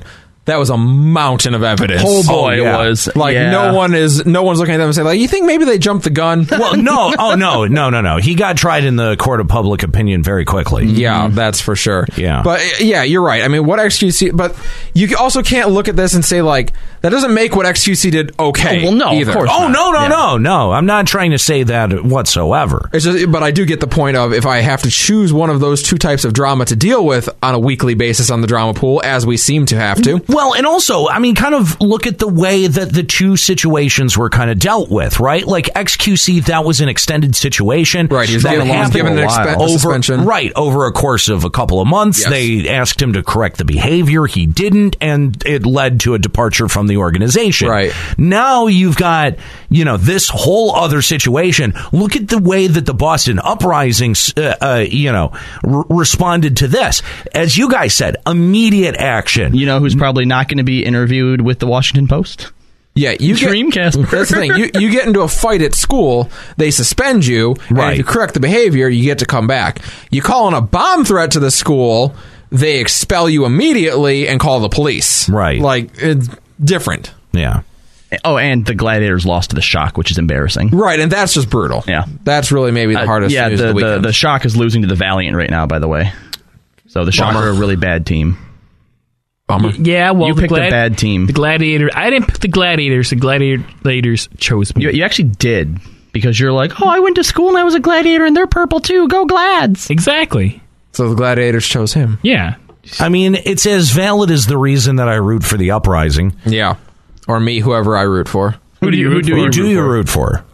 that was a mountain of evidence.
Oh boy, it was.
Like
Yeah.
no one's looking at them and say like, you think maybe they jumped the gun?
Well, no. Oh, no. He got tried in the court of public opinion very quickly.
Yeah, that's for sure.
Yeah.
But yeah, you're right. I mean, what XQC, but you also can't look at this and say like, that doesn't make what XQC did okay.
Oh, well, no, of
either.
course
Oh,
not.
no. I'm not trying to say that whatsoever.
It's just, but I do get the point of if I have to choose one of those two types of drama to deal with on a weekly basis on the drama pool, as we seem to have to.
Well, and also, I mean, kind of look at the way that the two situations were kind of dealt with, right? Like XQC, that was an extended situation.
Right, he was
that
given
happened
an suspension.
Right, over a course of a couple of months.
Yes.
They asked him to correct the behavior. He didn't, and it led to a departure from the organization.
Right.
Now you've got, this whole other situation. Look at the way that the Boston Uprising, responded to this. As you guys said, immediate action.
You know who's probably not going to be interviewed with the Washington Post?
Yeah, you
Dreamcast.
That's the thing. You get into a fight at school, they suspend you, and
Right.
if you correct the behavior, you get to come back. You call in a bomb threat to the school, they expel you immediately and call the police.
Right.
Like, it's different.
Yeah.
Oh, and the Gladiators lost to the Shock, which is embarrassing.
Right, and that's just brutal.
Yeah.
That's really maybe the hardest
yeah,
news of the weekend.
the Shock is losing to the Valiant right now, by the way. So the Shock are a really bad team.
Bummer.
Yeah, well,
You picked a bad team.
The Gladiator. I didn't pick the Gladiators. The Gladiators chose me.
You actually did, because you're like, oh, I went to school and I was a Gladiator and they're purple too. Go Glads.
Exactly.
So the Gladiators chose him.
Yeah.
I mean, it's as valid as the reason that I root for the Uprising.
Yeah. Or me, whoever I root for.
Who do you root for?
Who do you root for?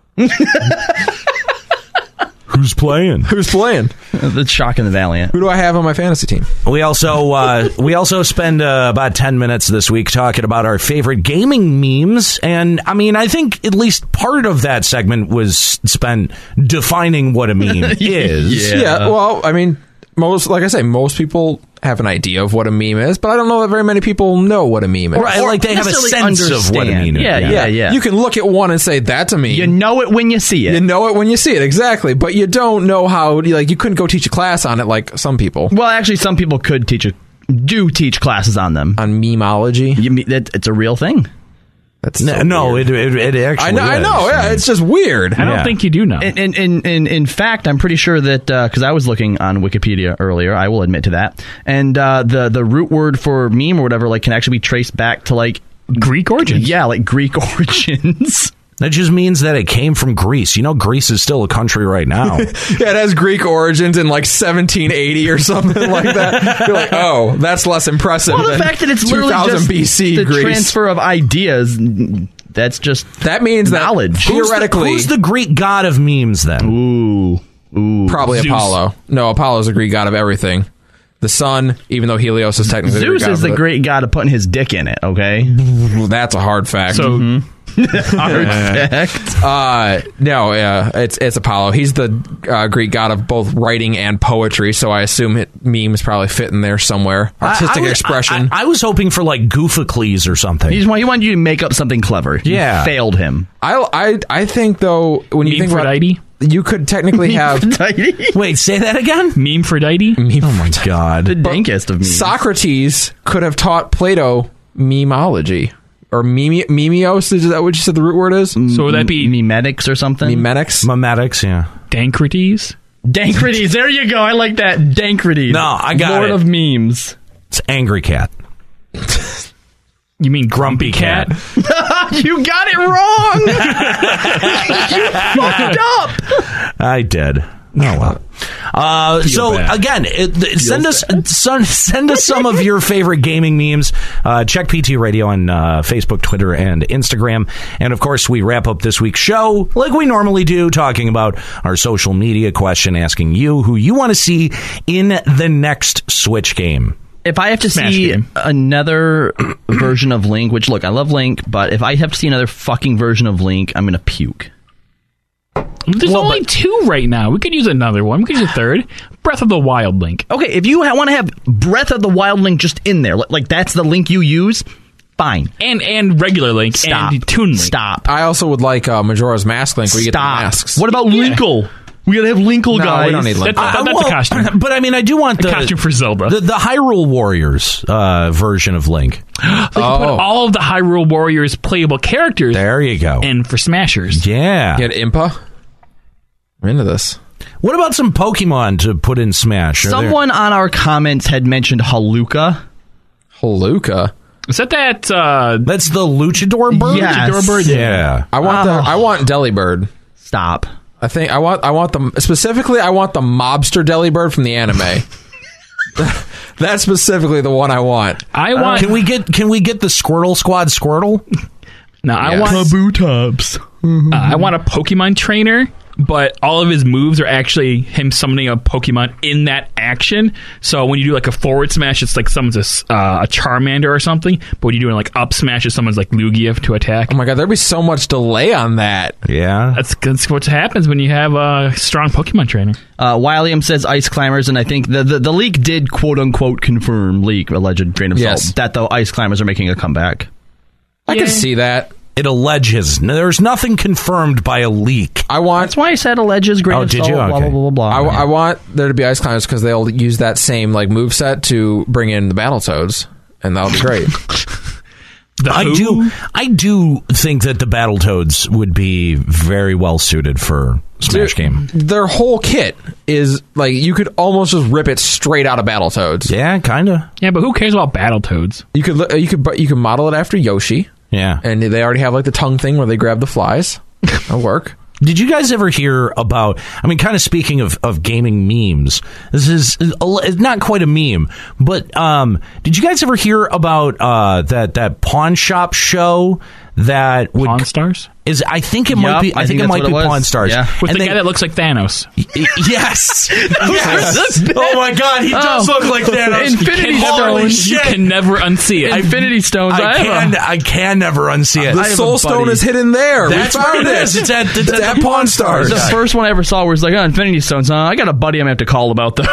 Who's playing?
Who's playing?
The Shock and the Valiant.
Who do I have on my fantasy team?
We also spend about 10 minutes this week talking about our favorite gaming memes, and I mean, I think at least part of that segment was spent defining what a meme is.
Yeah. Well, I mean, most people have an idea of what a meme is, but I don't know that very many people know what a meme is.
Right, like they have a
necessarily
sense of what a meme is.
Yeah.
You can look at one and say, that's a meme.
You know it when you see it.
You know it when you see it, exactly. But you don't know how, you couldn't go teach a class on it like some people.
Well, actually, some people could teach classes on them.
On memeology?
It's a real thing.
That's
No, it actually
I know,
is.
yeah, it's just weird.
I don't think you do know.
In fact, I'm pretty sure that because I was looking on Wikipedia earlier, I will admit to that, and the root word for meme or whatever can actually be traced back to
Greek origins.
Yeah, Greek origins.
That just means that it came from Greece. Greece is still a country right now.
Yeah, it has Greek origins in 1780 or something like that. You're like, oh, that's less impressive
Well, the
than
fact that it's literally
2000
just
BC
the
Greece.
transfer of ideas, that's just
That means
knowledge.
that theoretically,
Who's the Greek god of memes then?
probably
Zeus.
Apollo. No, Apollo's the Greek god of everything. The sun, even though Helios is technically
Zeus is the
great.
great god of putting his dick in it. Okay,
That's a hard fact.
So
hard fact.
No, it's Apollo. He's the Greek god of both writing and poetry, so I assume memes probably fit in there somewhere. Artistic expression.
I was hoping for Goofocles or something.
He wanted you to make up something clever.
Yeah.
You failed him.
I think though when you think about
Memephrodite?
you could technically have
Wait, say that again?
Memephrodite?
Oh my god.
The dankest of memes.
Socrates could have taught Plato memology or memios. Is that what you said the root word is?
So would that be
memetics or something?
Memetics.
Memetics, yeah.
Dancrites?
Dancrites. There you go. I like that. Dancrites.
No, I got
Lord
it.
of memes.
It's Angry Cat.
You mean Grumpy Cat?
You got it wrong. You fucked up.
I did. Oh well. So
bad.
again, send us some of your favorite gaming memes. Check PT Radio on Facebook, Twitter, and Instagram. And of course, we wrap up this week's show like we normally do, talking about our social media question, asking you who you want to see in the next Switch game.
If I have to
Smash
see
game.
another version of Link, which look, I love Link, but if I have to see another fucking version of Link, I'm gonna puke.
There's only two right now. We could use another one. We could use a third. Breath of the Wild Link.
Okay, if you want to have Breath of the Wild Link just in there, like that's the Link you use, fine.
And regular Link.
Stop.
And Toon Link.
Stop.
I also would like Majora's Mask Link where you get the
Stop.
masks.
What about Linkle? We gotta have Linkle
No,
guys.
we don't need Link.
That's a costume.
But I mean, I do want
A costume for Zelda.
the Hyrule Warriors version of Link.
They can put all of the Hyrule Warriors playable characters
There you go.
in for Smashers.
Yeah.
Get Impa. I'm into this.
What about some Pokemon to put in Smash? Are there-
Someone on our comments had mentioned Haluka.
Haluka.
Is that
That's the Luchador bird.
Yes.
Luchador bird?
Yeah.
I want Delibird.
Stop.
I think I want them specifically. I want the mobster Delibird from the anime. That's specifically the one I want.
I want.
Can we get the Squirtle Squad Squirtle?
No, I
Yes.
want.
Kabutops.
I want a Pokemon trainer, but all of his moves are actually him summoning a Pokemon in that action. So when you do like a forward smash, it's like someone's a Charmander or something. But when you're doing like up smash, it's someone's like Lugia to attack.
Oh my god, there'd be so much delay on that.
Yeah.
That's what happens when you have a strong Pokemon trainer.
William says Ice Climbers, and I think the leak did quote unquote confirm alleged grain of
Yes.
salt that the Ice Climbers are making a comeback.
I can see that.
It alleges. There's nothing confirmed by a leak.
I want.
That's why I said alleges grain
Oh,
of
did
salt.
you?
Blah blah
Okay.
blah blah blah.
I want there to be Ice Climbers because they'll use that same like moveset to bring in the Battletoads, and that'll be great.
I do think that the Battletoads would be very well suited for Smash game.
Their whole kit is like you could almost just rip it straight out of Battletoads.
Yeah, kind of.
Yeah, but who cares about Battletoads?
You could model it after Yoshi,
Yeah.
and they already have like the tongue thing where they grab the flies. That'll work.
Did you guys ever hear about, I mean, kind of speaking of gaming memes, this is not quite a meme, but did you guys ever hear about that pawn shop show that would...
Pawn Stars?
I think it might be. I think it might be Pawn Stars.
Yeah.
With
And
the
they-
guy that looks like Thanos.
Yes. Yes. Oh my God, he does look like Thanos.
Infinity
Holy
Stones.
You
shit.
can never unsee it.
Infinity Stones.
I can never unsee it.
The Soul Stone is hidden there.
That's
we found
where it
it.
is. It's at
Pawn Stars.
The first one I ever saw was like, oh, Infinity Stones. Huh? I got a buddy I'm gonna have to call about those.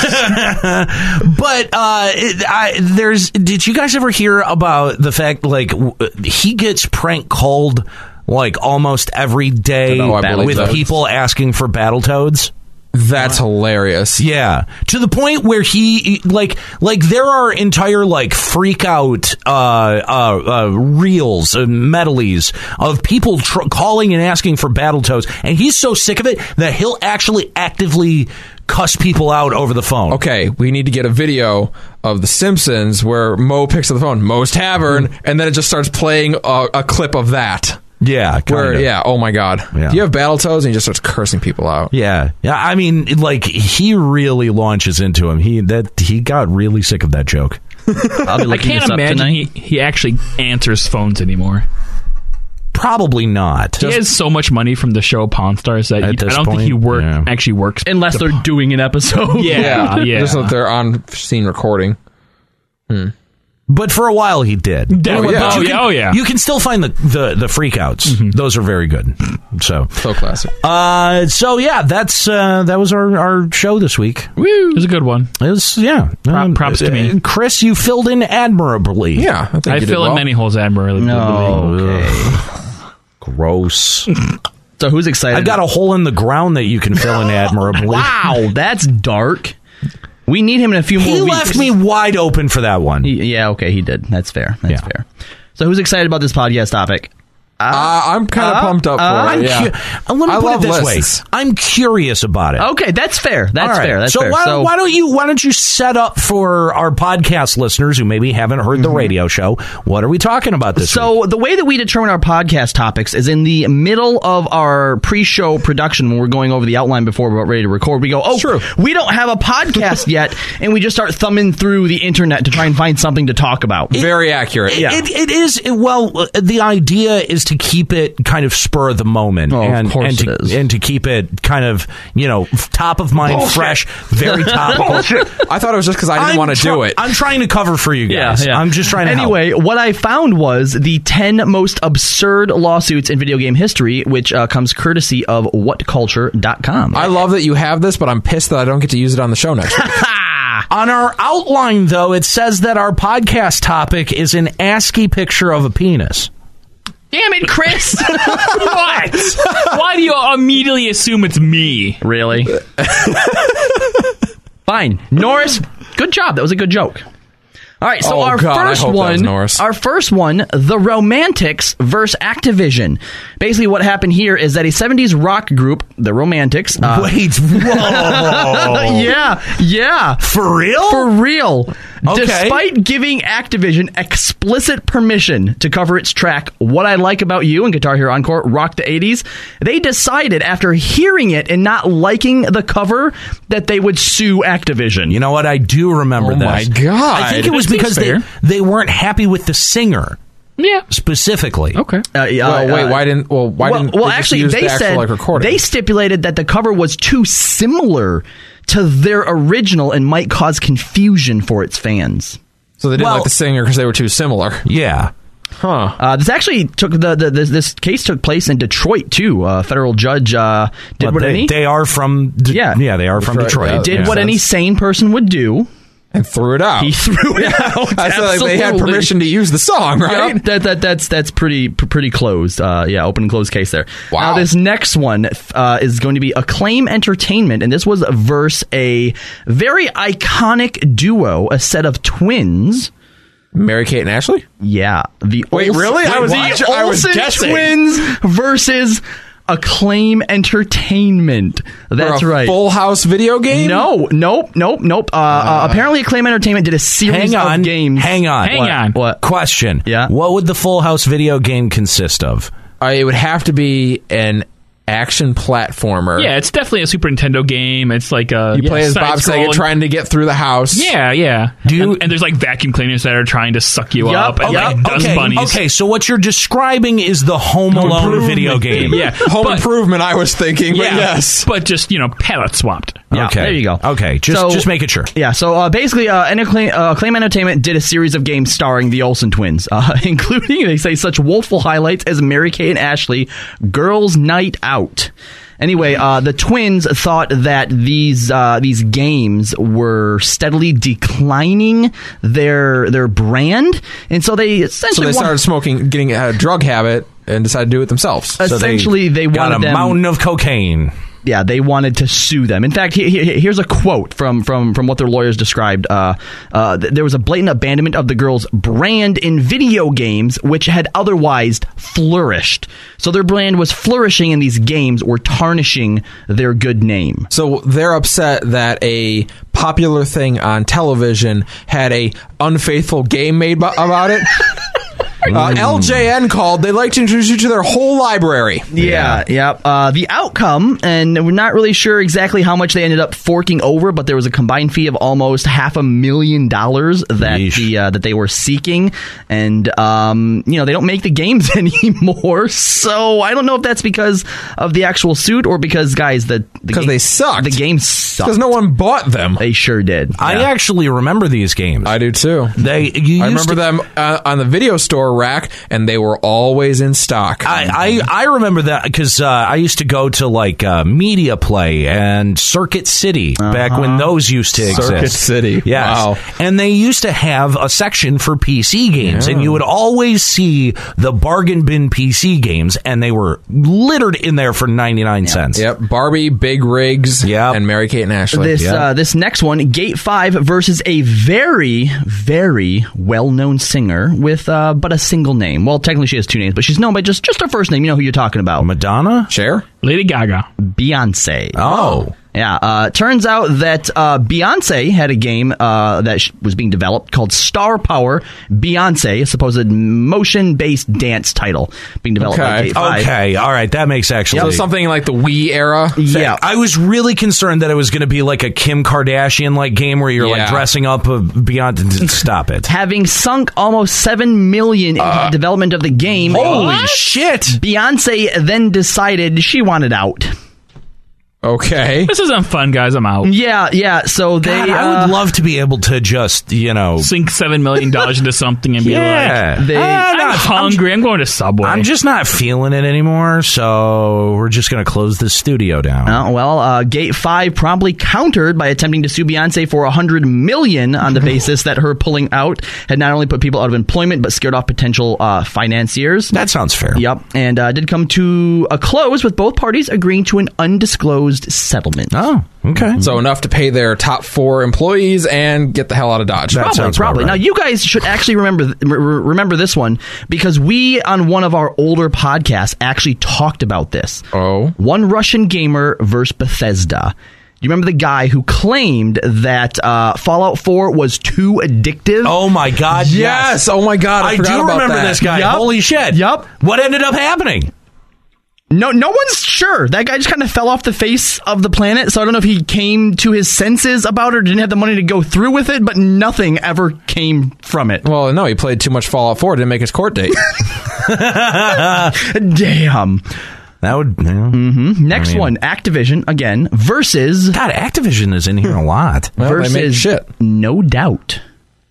But did you guys ever hear about the fact like he gets prank called like almost every day
No, I believe
with
that.
people asking for Battletoads?
That's hilarious.
Yeah, to the point where he like there are entire like freak out reels and medleys of people calling and asking for Battletoads, and he's so sick of it that he'll actually actively cuss people out over the phone.
Okay, we need to get a video of The Simpsons where Moe picks up the phone, Moe's Tavern, and then it just starts playing a clip of that.
Yeah,
Where,
kinda.
yeah, oh my God.
Yeah.
Do you have Battletoads? And he just starts cursing people out.
Yeah. I mean, like he really launches into him. He got really sick of that joke.
I'll be
I
looking
can't
this up
imagine
tonight.
he actually answers phones anymore.
Probably not.
He has so much money from the show Pawn Stars that
At
I
this
don't think he
point, yeah.
actually works.
Unless they're doing an episode.
Yeah, yeah.
Just that they're on scene recording.
But for a while he did.
Definitely.
But you
Oh,
can-
yeah, oh, yeah.
You can still find the freakouts. Those are very good. So
classic.
so yeah, that was our show this week.
Woo! It was a good one.
It was
Props to me.
Chris, you filled in admirably.
Yeah, I think
I
you did
fill in
well.
many holes admirably.
Gross.
So who's excited?
I've got a hole in the ground that you can fill in admirably.
Wow, that's dark. We need him in a few more
He
weeks.
left me wide open for that one.
Yeah, okay, he did. That's fair. That's
Yeah.
fair. So who's excited about this podcast topic?
I'm kind of pumped up for it. Yeah.
Let me
I
put
love
it this
lists.
way. I'm curious about it.
Okay, that's fair. That's
All right.
fair. That's
so
fair.
why don't you set up for our podcast listeners who maybe haven't heard the radio show? What are we talking about this week?
So the way that we determine our podcast topics is in the middle of our pre-show production when we're going over the outline before we're ready to record. We go, we don't have a podcast yet, and we just start thumbing through the internet to try and find something to talk about.
Very accurate.
It is. Well, the idea is to keep it kind of spur of the moment,
Oh, of course it is.
and to keep it kind of top of mind, fresh, very topical.
I thought it was just because I didn't want to do it.
I'm trying to cover for you guys. I'm just trying to help.
Anyway, what I found was the 10 most absurd lawsuits in video game history, which comes courtesy of whatculture.com.
I love that you have this, but I'm pissed that I don't get to use it on the show next week.
On our outline, though, it says that our podcast topic is an ASCII picture of a penis.
Damn it, Chris!
What? Why do you immediately assume it's me?
Really? Fine. Norris, good job. That was a good joke. All right, so
Oh,
our
God, I
first
hope that was
one,
Norris.
The Romantics versus Activision. Basically, what happened here is that a 70s rock group, the Romantics.
Wait, whoa.
Yeah.
For real?
For real.
Okay.
Despite giving Activision explicit permission to cover its track What I Like About You and Guitar Hero Encore Rock the 80s, they decided after hearing it and not liking the cover that they would sue Activision.
You know what? I do remember
Oh
that.
my God.
I think it was
That
because
seems
they weren't happy with the singer
Yeah.
specifically.
Okay.
Why didn't they just
actually
use
they
the actual,
said
like, recording?
they stipulated that the cover was too similar to their original and might cause confusion for its fans.
So they didn't
Well-
like the singer because they were too similar.
Yeah.
Huh.
This actually took this case took place in Detroit too. A federal judge did
But
what any
they are from they are from Detroit.
did
Yeah.
what any sane person would do.
And threw it out.
He threw it out.
I feel like they had
Absolutely.
permission to use the song, right?
Yep, that's pretty closed. Open and closed case there.
Wow.
Now this next one is going to be Acclaim Entertainment, and this was versus a very iconic duo, a set of twins.
Mary-Kate and Ashley?
Yeah, the
Wait, really? I was
Olsen
guessing.
twins versus Acclaim Entertainment. That's
For a
right.
Full House video game?
Nope. Apparently, Acclaim Entertainment did a series of games.
Hang on.
Hang on.
What?
Question.
Yeah.
What would the Full House video game consist of?
It would have to be an action platformer.
Yeah, it's definitely a Super Nintendo game. It's like a
You play as Bob Saget
side-scrolling.
trying to get through the house.
Yeah.
Do you-
and there's like vacuum cleaners that are trying to suck you
Yup,
up, and
yup.
like dust bunnies.
Okay, so what you're describing is the Home Alone video game.
Yeah,
Home
but-
Improvement, I was thinking, but
Yeah,
yes.
but just palette swapped.
Yeah,
Okay.
there you go.
Okay, just make it sure.
Yeah, so basically, Acclaim Entertainment did a series of games starring the Olsen twins, including, they say, such woeful highlights as Mary-Kate and Ashley, Girls' Night Out. Anyway, the twins thought that these games were steadily declining their brand, and so they
So
essentially
they started getting a drug habit, and decided to do it themselves.
essentially they
Got
wanted
a
them.
mountain of cocaine.
Yeah, they wanted to sue them. In fact, here's a quote from what their lawyers described. There was a blatant abandonment of the girls' brand in video games, which had otherwise flourished. So their brand was flourishing, and these games were tarnishing their good name.
So they're upset that a popular thing on television had a unfaithful game made about it. LJN called. They'd like to introduce you to their whole library.
Yeah. The outcome, and we're not really sure exactly how much they ended up forking over, but there was a combined fee of almost $500,000 that they were seeking, and they don't make the games anymore. So I don't know if that's because of the actual suit or because
Because they sucked.
The game sucked.
Because no one bought them.
They sure did.
I
Yeah.
actually remember these games.
I do too.
I
I remember them on the video store rack, and they were always in stock.
I remember that because I used to go to like Media Play and Circuit City back when those used to exist.
Circuit City.
Yes.
Wow.
And they used to have a section for PC games, and you would always see the bargain bin PC games, and they were littered in there for 99 cents.
Yep, Barbie, Big Rigs,
Yep.
and Mary-Kate and Ashley.
This next one, Gate 5 versus a very, very well-known singer with but a single name. Well, technically she has two names, but she's known by just her first name. You know who you're talking about.
Madonna?
Cher?
Lady Gaga.
Beyonce.
Oh.
Yeah, turns out that Beyonce had a game that was being developed called Star Power Beyonce, a supposed motion-based dance title being developed by
Okay.
Gate 5.
Okay, all right, that makes actually.
So something like the Wii era?
Yeah.
I was really concerned that it was going to be like a Kim Kardashian like game where you're like
Yeah.
dressing up Beyonce. Stop it.
Having sunk almost $7 million into the development of the game,
Holy shit!
Beyonce then decided she wanted out.
Okay.
This isn't fun, guys. I'm out.
Yeah. So they.
God, I would love to be able to just,
Sink $7 million into something and be
yeah.
like, I'm hungry. I'm going to Subway.
I'm just not feeling it anymore, so we're just going to close this studio down.
Gate 5 promptly countered by attempting to sue Beyonce for $100 million on the basis that her pulling out had not only put people out of employment but scared off potential financiers.
That sounds fair.
Yep, and did come to a close with both parties agreeing to an undisclosed settlement.
Oh, okay.
So enough to pay their top 4 employees and get the hell out of Dodge.
That sounds
Probably.
about right.
Now, you guys should actually remember this one because we, on one of our older podcasts, actually talked about this.
Oh.
One Russian gamer versus Bethesda. You remember the guy who claimed that Fallout 4 was too addictive?
Oh my God!
Yes. Oh my God! I
do
forgot about
remember
that.
this guy.
Yep.
Holy shit!
Yep.
What ended up happening?
No one's sure. That guy just kind of fell off the face of the planet, so I don't know if he came to his senses about it or didn't have the money to go through with it, but nothing ever came from it.
Well, no, he played too much Fallout 4. Didn't make his court date.
Damn.
That would.
Next one, Activision again versus
God, Activision is in here a lot.
Well, they
versus
make shit.
No Doubt.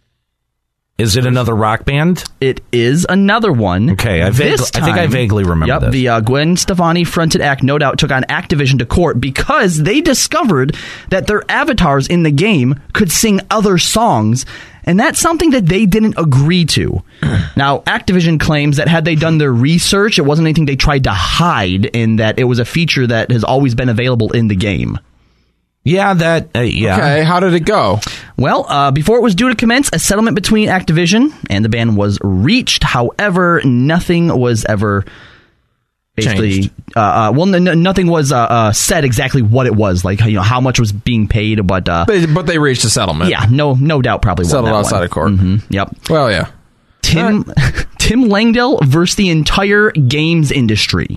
Is it another rock band?
It is another one.
Okay, I think I vaguely remember this.
The Gwen Stefani fronted act No Doubt took on Activision to court because they discovered that their avatars in the game could sing other songs, and that's something that they didn't agree to. Now, Activision claims that had they done their research, it wasn't anything they tried to hide, in that it was a feature that has always been available in the game.
Yeah, that. Yeah.
Okay, how did it go?
Well, before it was due to commence, a settlement between Activision and the band was reached. However, nothing was ever basically nothing was said exactly what it was, like how much was being paid, but
But they reached a settlement.
yeah, no doubt probably won
Settled
that
outside
one.
of court.
Yep.
Well, yeah.
Tim Langdale versus the entire games industry.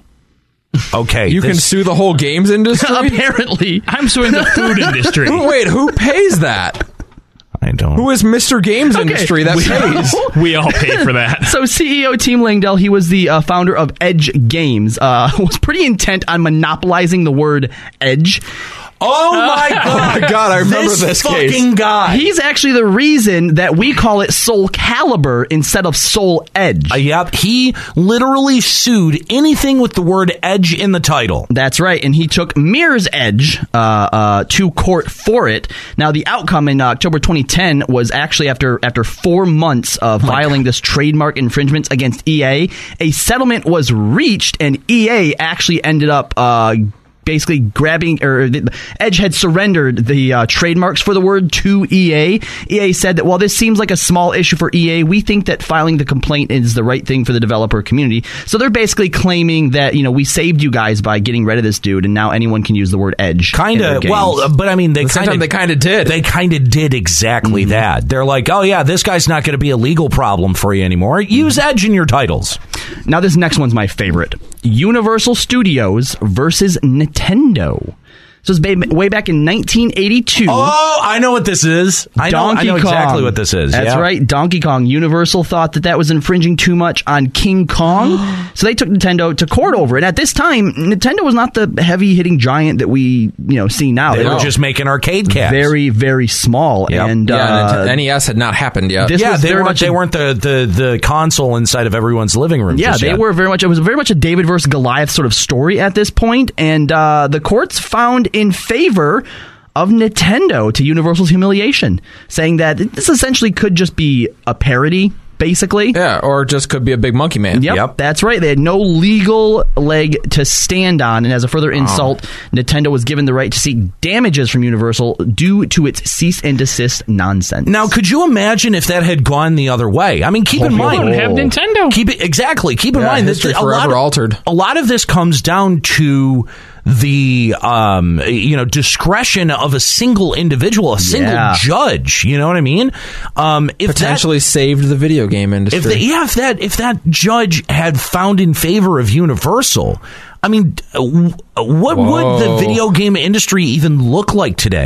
Okay.
You can sue the whole games industry?
Apparently,
I'm suing the food industry.
Wait, who pays that?
I don't.
Who is Mr. Games Industry that pays?
We all pay for that.
So CEO Tim Langdell, he was the founder of Edge Games, was pretty intent on monopolizing the word edge.
Oh my God!
Oh my God, I remember this
fucking
case.
guy.
He's actually the reason that we call it Soul Calibur instead of Soul Edge.
Yep, he literally sued anything with the word edge in the title.
That's right, and he took Mirror's Edge to court for it. Now, the outcome in October 2010 was actually after 4 months of filing this trademark infringements against EA, a settlement was reached, and EA actually ended up basically grabbing, or Edge had surrendered the trademarks for the word to EA. EA said that while this seems like a small issue for EA, we think that filing the complaint is the right thing for the developer community. So they're basically claiming that, we saved you guys by getting rid of this dude, and now anyone can use the word edge.
Kind of. Well, but I mean, they kind of
did.
They kind of did exactly that. They're like, oh yeah, this guy's not going to be a legal problem for you anymore. Use edge in your titles.
Now, this next one's my favorite. Universal Studios versus Nintendo. So it's way back in 1982.
Oh, I know what this is. I know exactly what this is.
That's right. Donkey Kong. Universal thought that was infringing too much on King Kong, so they took Nintendo to court over it. At this time, Nintendo was not the heavy-hitting giant that we see now.
They were just making arcade cabs.
Very, very small.
Yep.
And
NES had not happened yet.
They weren't the console inside of everyone's living room.
Yeah, they were very much. It was very much a David versus Goliath sort of story at this point, and the courts found in favor of Nintendo to Universal's humiliation, saying that this essentially could just be a parody, basically.
Yeah, or just could be a big monkey man.
Yep, that's right. They had no legal leg to stand on, and as a further insult, Nintendo was given the right to seek damages from Universal due to its cease and desist nonsense.
Now, could you imagine if that had gone the other way? I mean, keep in mind,
wouldn't have Nintendo.
Keep in mind that
altered.
A lot of this comes down to the discretion of a single individual, a single judge. You know what I mean? If
potentially saved the video game industry.
If that judge had found in favor of Universal, I mean, what would the video game industry even look like today?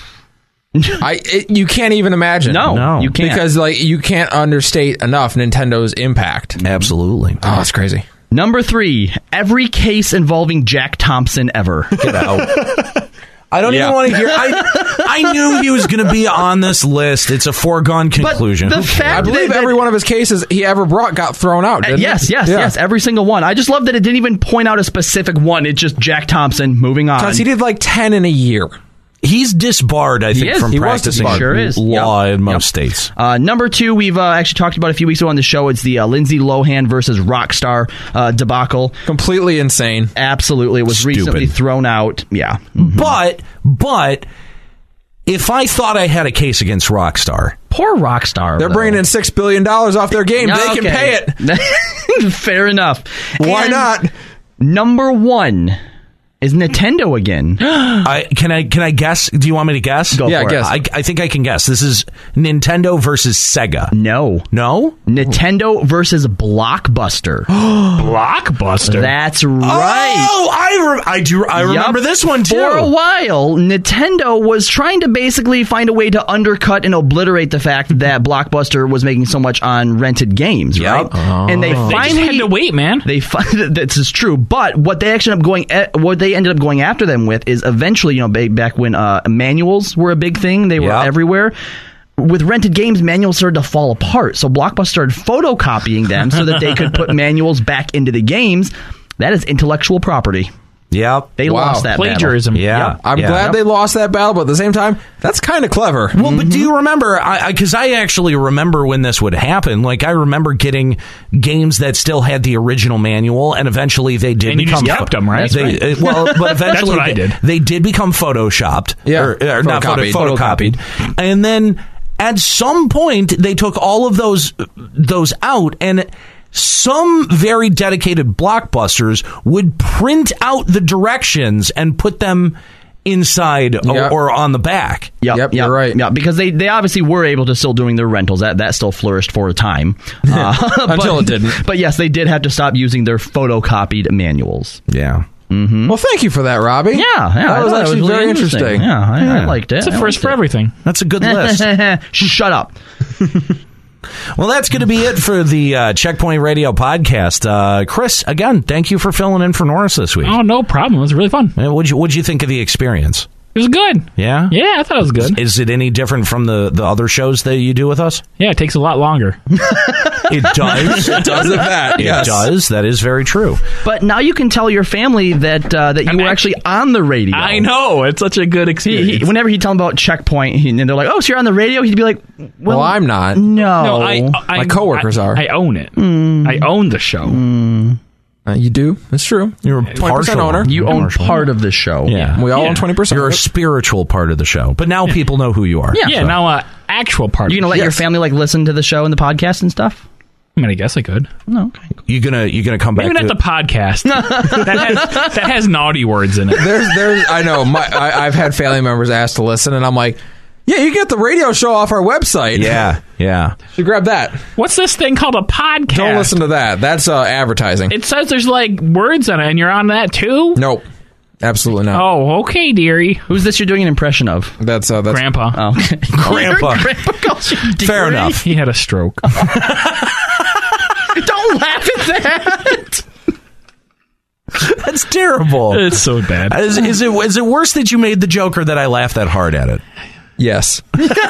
You can't even imagine.
No, you can't,
because you can't understate enough Nintendo's impact.
Absolutely.
Oh, it's crazy.
Number 3, every case involving Jack Thompson ever.
Get out. I don't even want to hear. I knew he was going to be on this list. It's a foregone conclusion.
the fact
I believe every one of his cases he ever brought got thrown out, didn't
yes,
it?
yes, every single one. I just love that it didn't even point out a specific one. It's just Jack Thompson. Moving on.
Because he did like 10 in a year.
He's disbarred, I think, from
He was
practicing
disbarred. Sure is.
law
Yep.
in most states.
Number 2, we've actually talked about a few weeks ago on the show. It's the Lindsay Lohan versus Rockstar debacle.
Completely insane.
Absolutely. It was
Stupid.
recently thrown out. Yeah.
But if I thought I had a case against Rockstar,
Poor Rockstar.
They're bringing in $6 billion off their game. They can pay
it. Fair enough.
Why
And
not?
Number 1 is Nintendo again.
can I guess? Do you want me to guess?
Go for it.
guess.
I think I can guess. This is Nintendo versus Sega.
No.
No?
Nintendo versus Blockbuster.
Blockbuster.
That's right.
Oh, I remember
Yup.
this one too.
For a while, Nintendo was trying to basically find a way to undercut and obliterate the fact that Blockbuster was making so much on rented games, right?
Yup.
And they
They just
finally
had to wait, man.
They this is true, but what they actually what they ended up going after them with is eventually, back when manuals were a big thing, they were
Yep.
everywhere. With rented games, manuals started to fall apart, so Blockbuster started photocopying them so that they could put manuals back into the games. That is intellectual property.
Yep.
They
Wow.
lost that
Plagiarism.
Yeah.
Yep.
I'm glad they lost that battle, but at the same time, that's kind of clever.
Well, but do you remember? Because I actually remember when this would happen. Like, I remember getting games that still had the original manual, and eventually they did
And you
become.
just kept them, right?
But eventually
That's what I did.
They did become photoshopped.
Yeah.
or not
Photocopied.
photocopied. And then at some point, they took all of those out, and some very dedicated Blockbusters would print out the directions and put them inside
Yep.
or on the back.
Yep, you're right.
Yeah, because they obviously were able to still doing their rentals. That still flourished for a time.
Until it didn't.
But yes, they did have to stop using their photocopied manuals.
Yeah.
Well, thank you for that, Robbie.
Yeah,
That was
I thought it
actually
really
very interesting.
Yeah, I liked it.
It's a first for everything.
That's a good list.
Shut up.
Well, that's going to be it for the Checkpoint Radio podcast. Chris, again, thank you for filling in for Norris this week.
Oh, no problem. It was really fun.
What'd you think of the experience?
It was good.
Yeah?
Yeah, I thought it was good.
Is it any different from the other shows that you do with us?
Yeah, it takes a lot longer.
It does.
It does that.
It
Yes.
does. That is very true.
But now you can tell your family that you were actually on the radio.
I know. It's such a good experience.
Whenever he'd tell them about Checkpoint, and they're like, "Oh, so you're on the radio?" He'd be like,
Well, I'm not.
No,
No, I
My coworkers are.
I own it. I own the show.
You do. It's true.
You're a
20%
partial
owner.
you own
Partial.
part of the show.
Yeah.
We all
Yeah.
own 20%.
You're a spiritual part of the show. But now people know who you are.
Yeah.
Yeah, now actual part.
You gonna let your family listen to the show and the podcast and stuff?
I mean, I guess I could.
No, okay.
You gonna come back
Maybe
to
not the podcast. that has naughty words in it.
There's. I know. I've had family members ask to listen, and I'm like, yeah, you get the radio show off our website.
Yeah.
So grab that.
What's this thing called a podcast?
Don't listen to that. That's advertising.
It says there's like words in it, and you're on that too?
Nope. Absolutely not.
Oh, okay, dearie.
Who's this you're doing an impression of?
That's
Grandpa.
Oh, okay.
Grandpa.
Grandpa calls you dearie?
Fair enough.
He had a stroke.
Don't laugh at that.
That's terrible.
It's so bad.
Is it worse that you made the joke or that I laughed that hard at it?
Yes.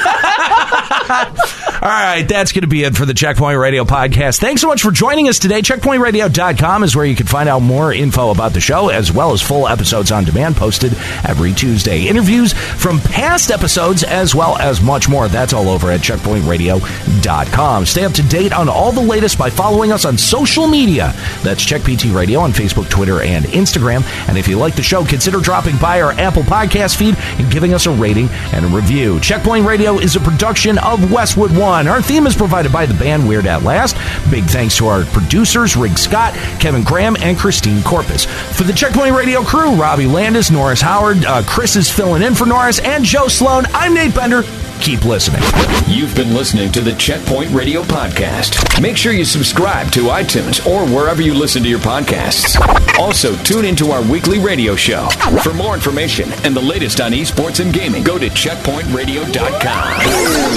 All right, that's going to be it for the Checkpoint Radio podcast. Thanks so much for joining us today. CheckpointRadio.com is where you can find out more info about the show, as well as full episodes on demand posted every Tuesday. Interviews from past episodes, as well as much more. That's all over at CheckpointRadio.com. Stay up to date on all the latest by following us on social media. That's CheckPT Radio on Facebook, Twitter, and Instagram. And if you like the show, consider dropping by our Apple Podcast feed and giving us a rating and a review. Checkpoint Radio is a production of Westwood One. Our theme is provided by the band Weird At Last. Big thanks to our producers, Rig Scott, Kevin Graham, and Christine Corpus. For the Checkpoint Radio crew, Robbie Landis, Norris Howard, Chris is filling in for Norris, and Joe Sloan, I'm Nate Bender. Keep listening.
You've been listening to the Checkpoint Radio podcast. Make sure you subscribe to iTunes or wherever you listen to your podcasts. Also, tune into our weekly radio show. For more information and the latest on esports and gaming, go to checkpointradio.com.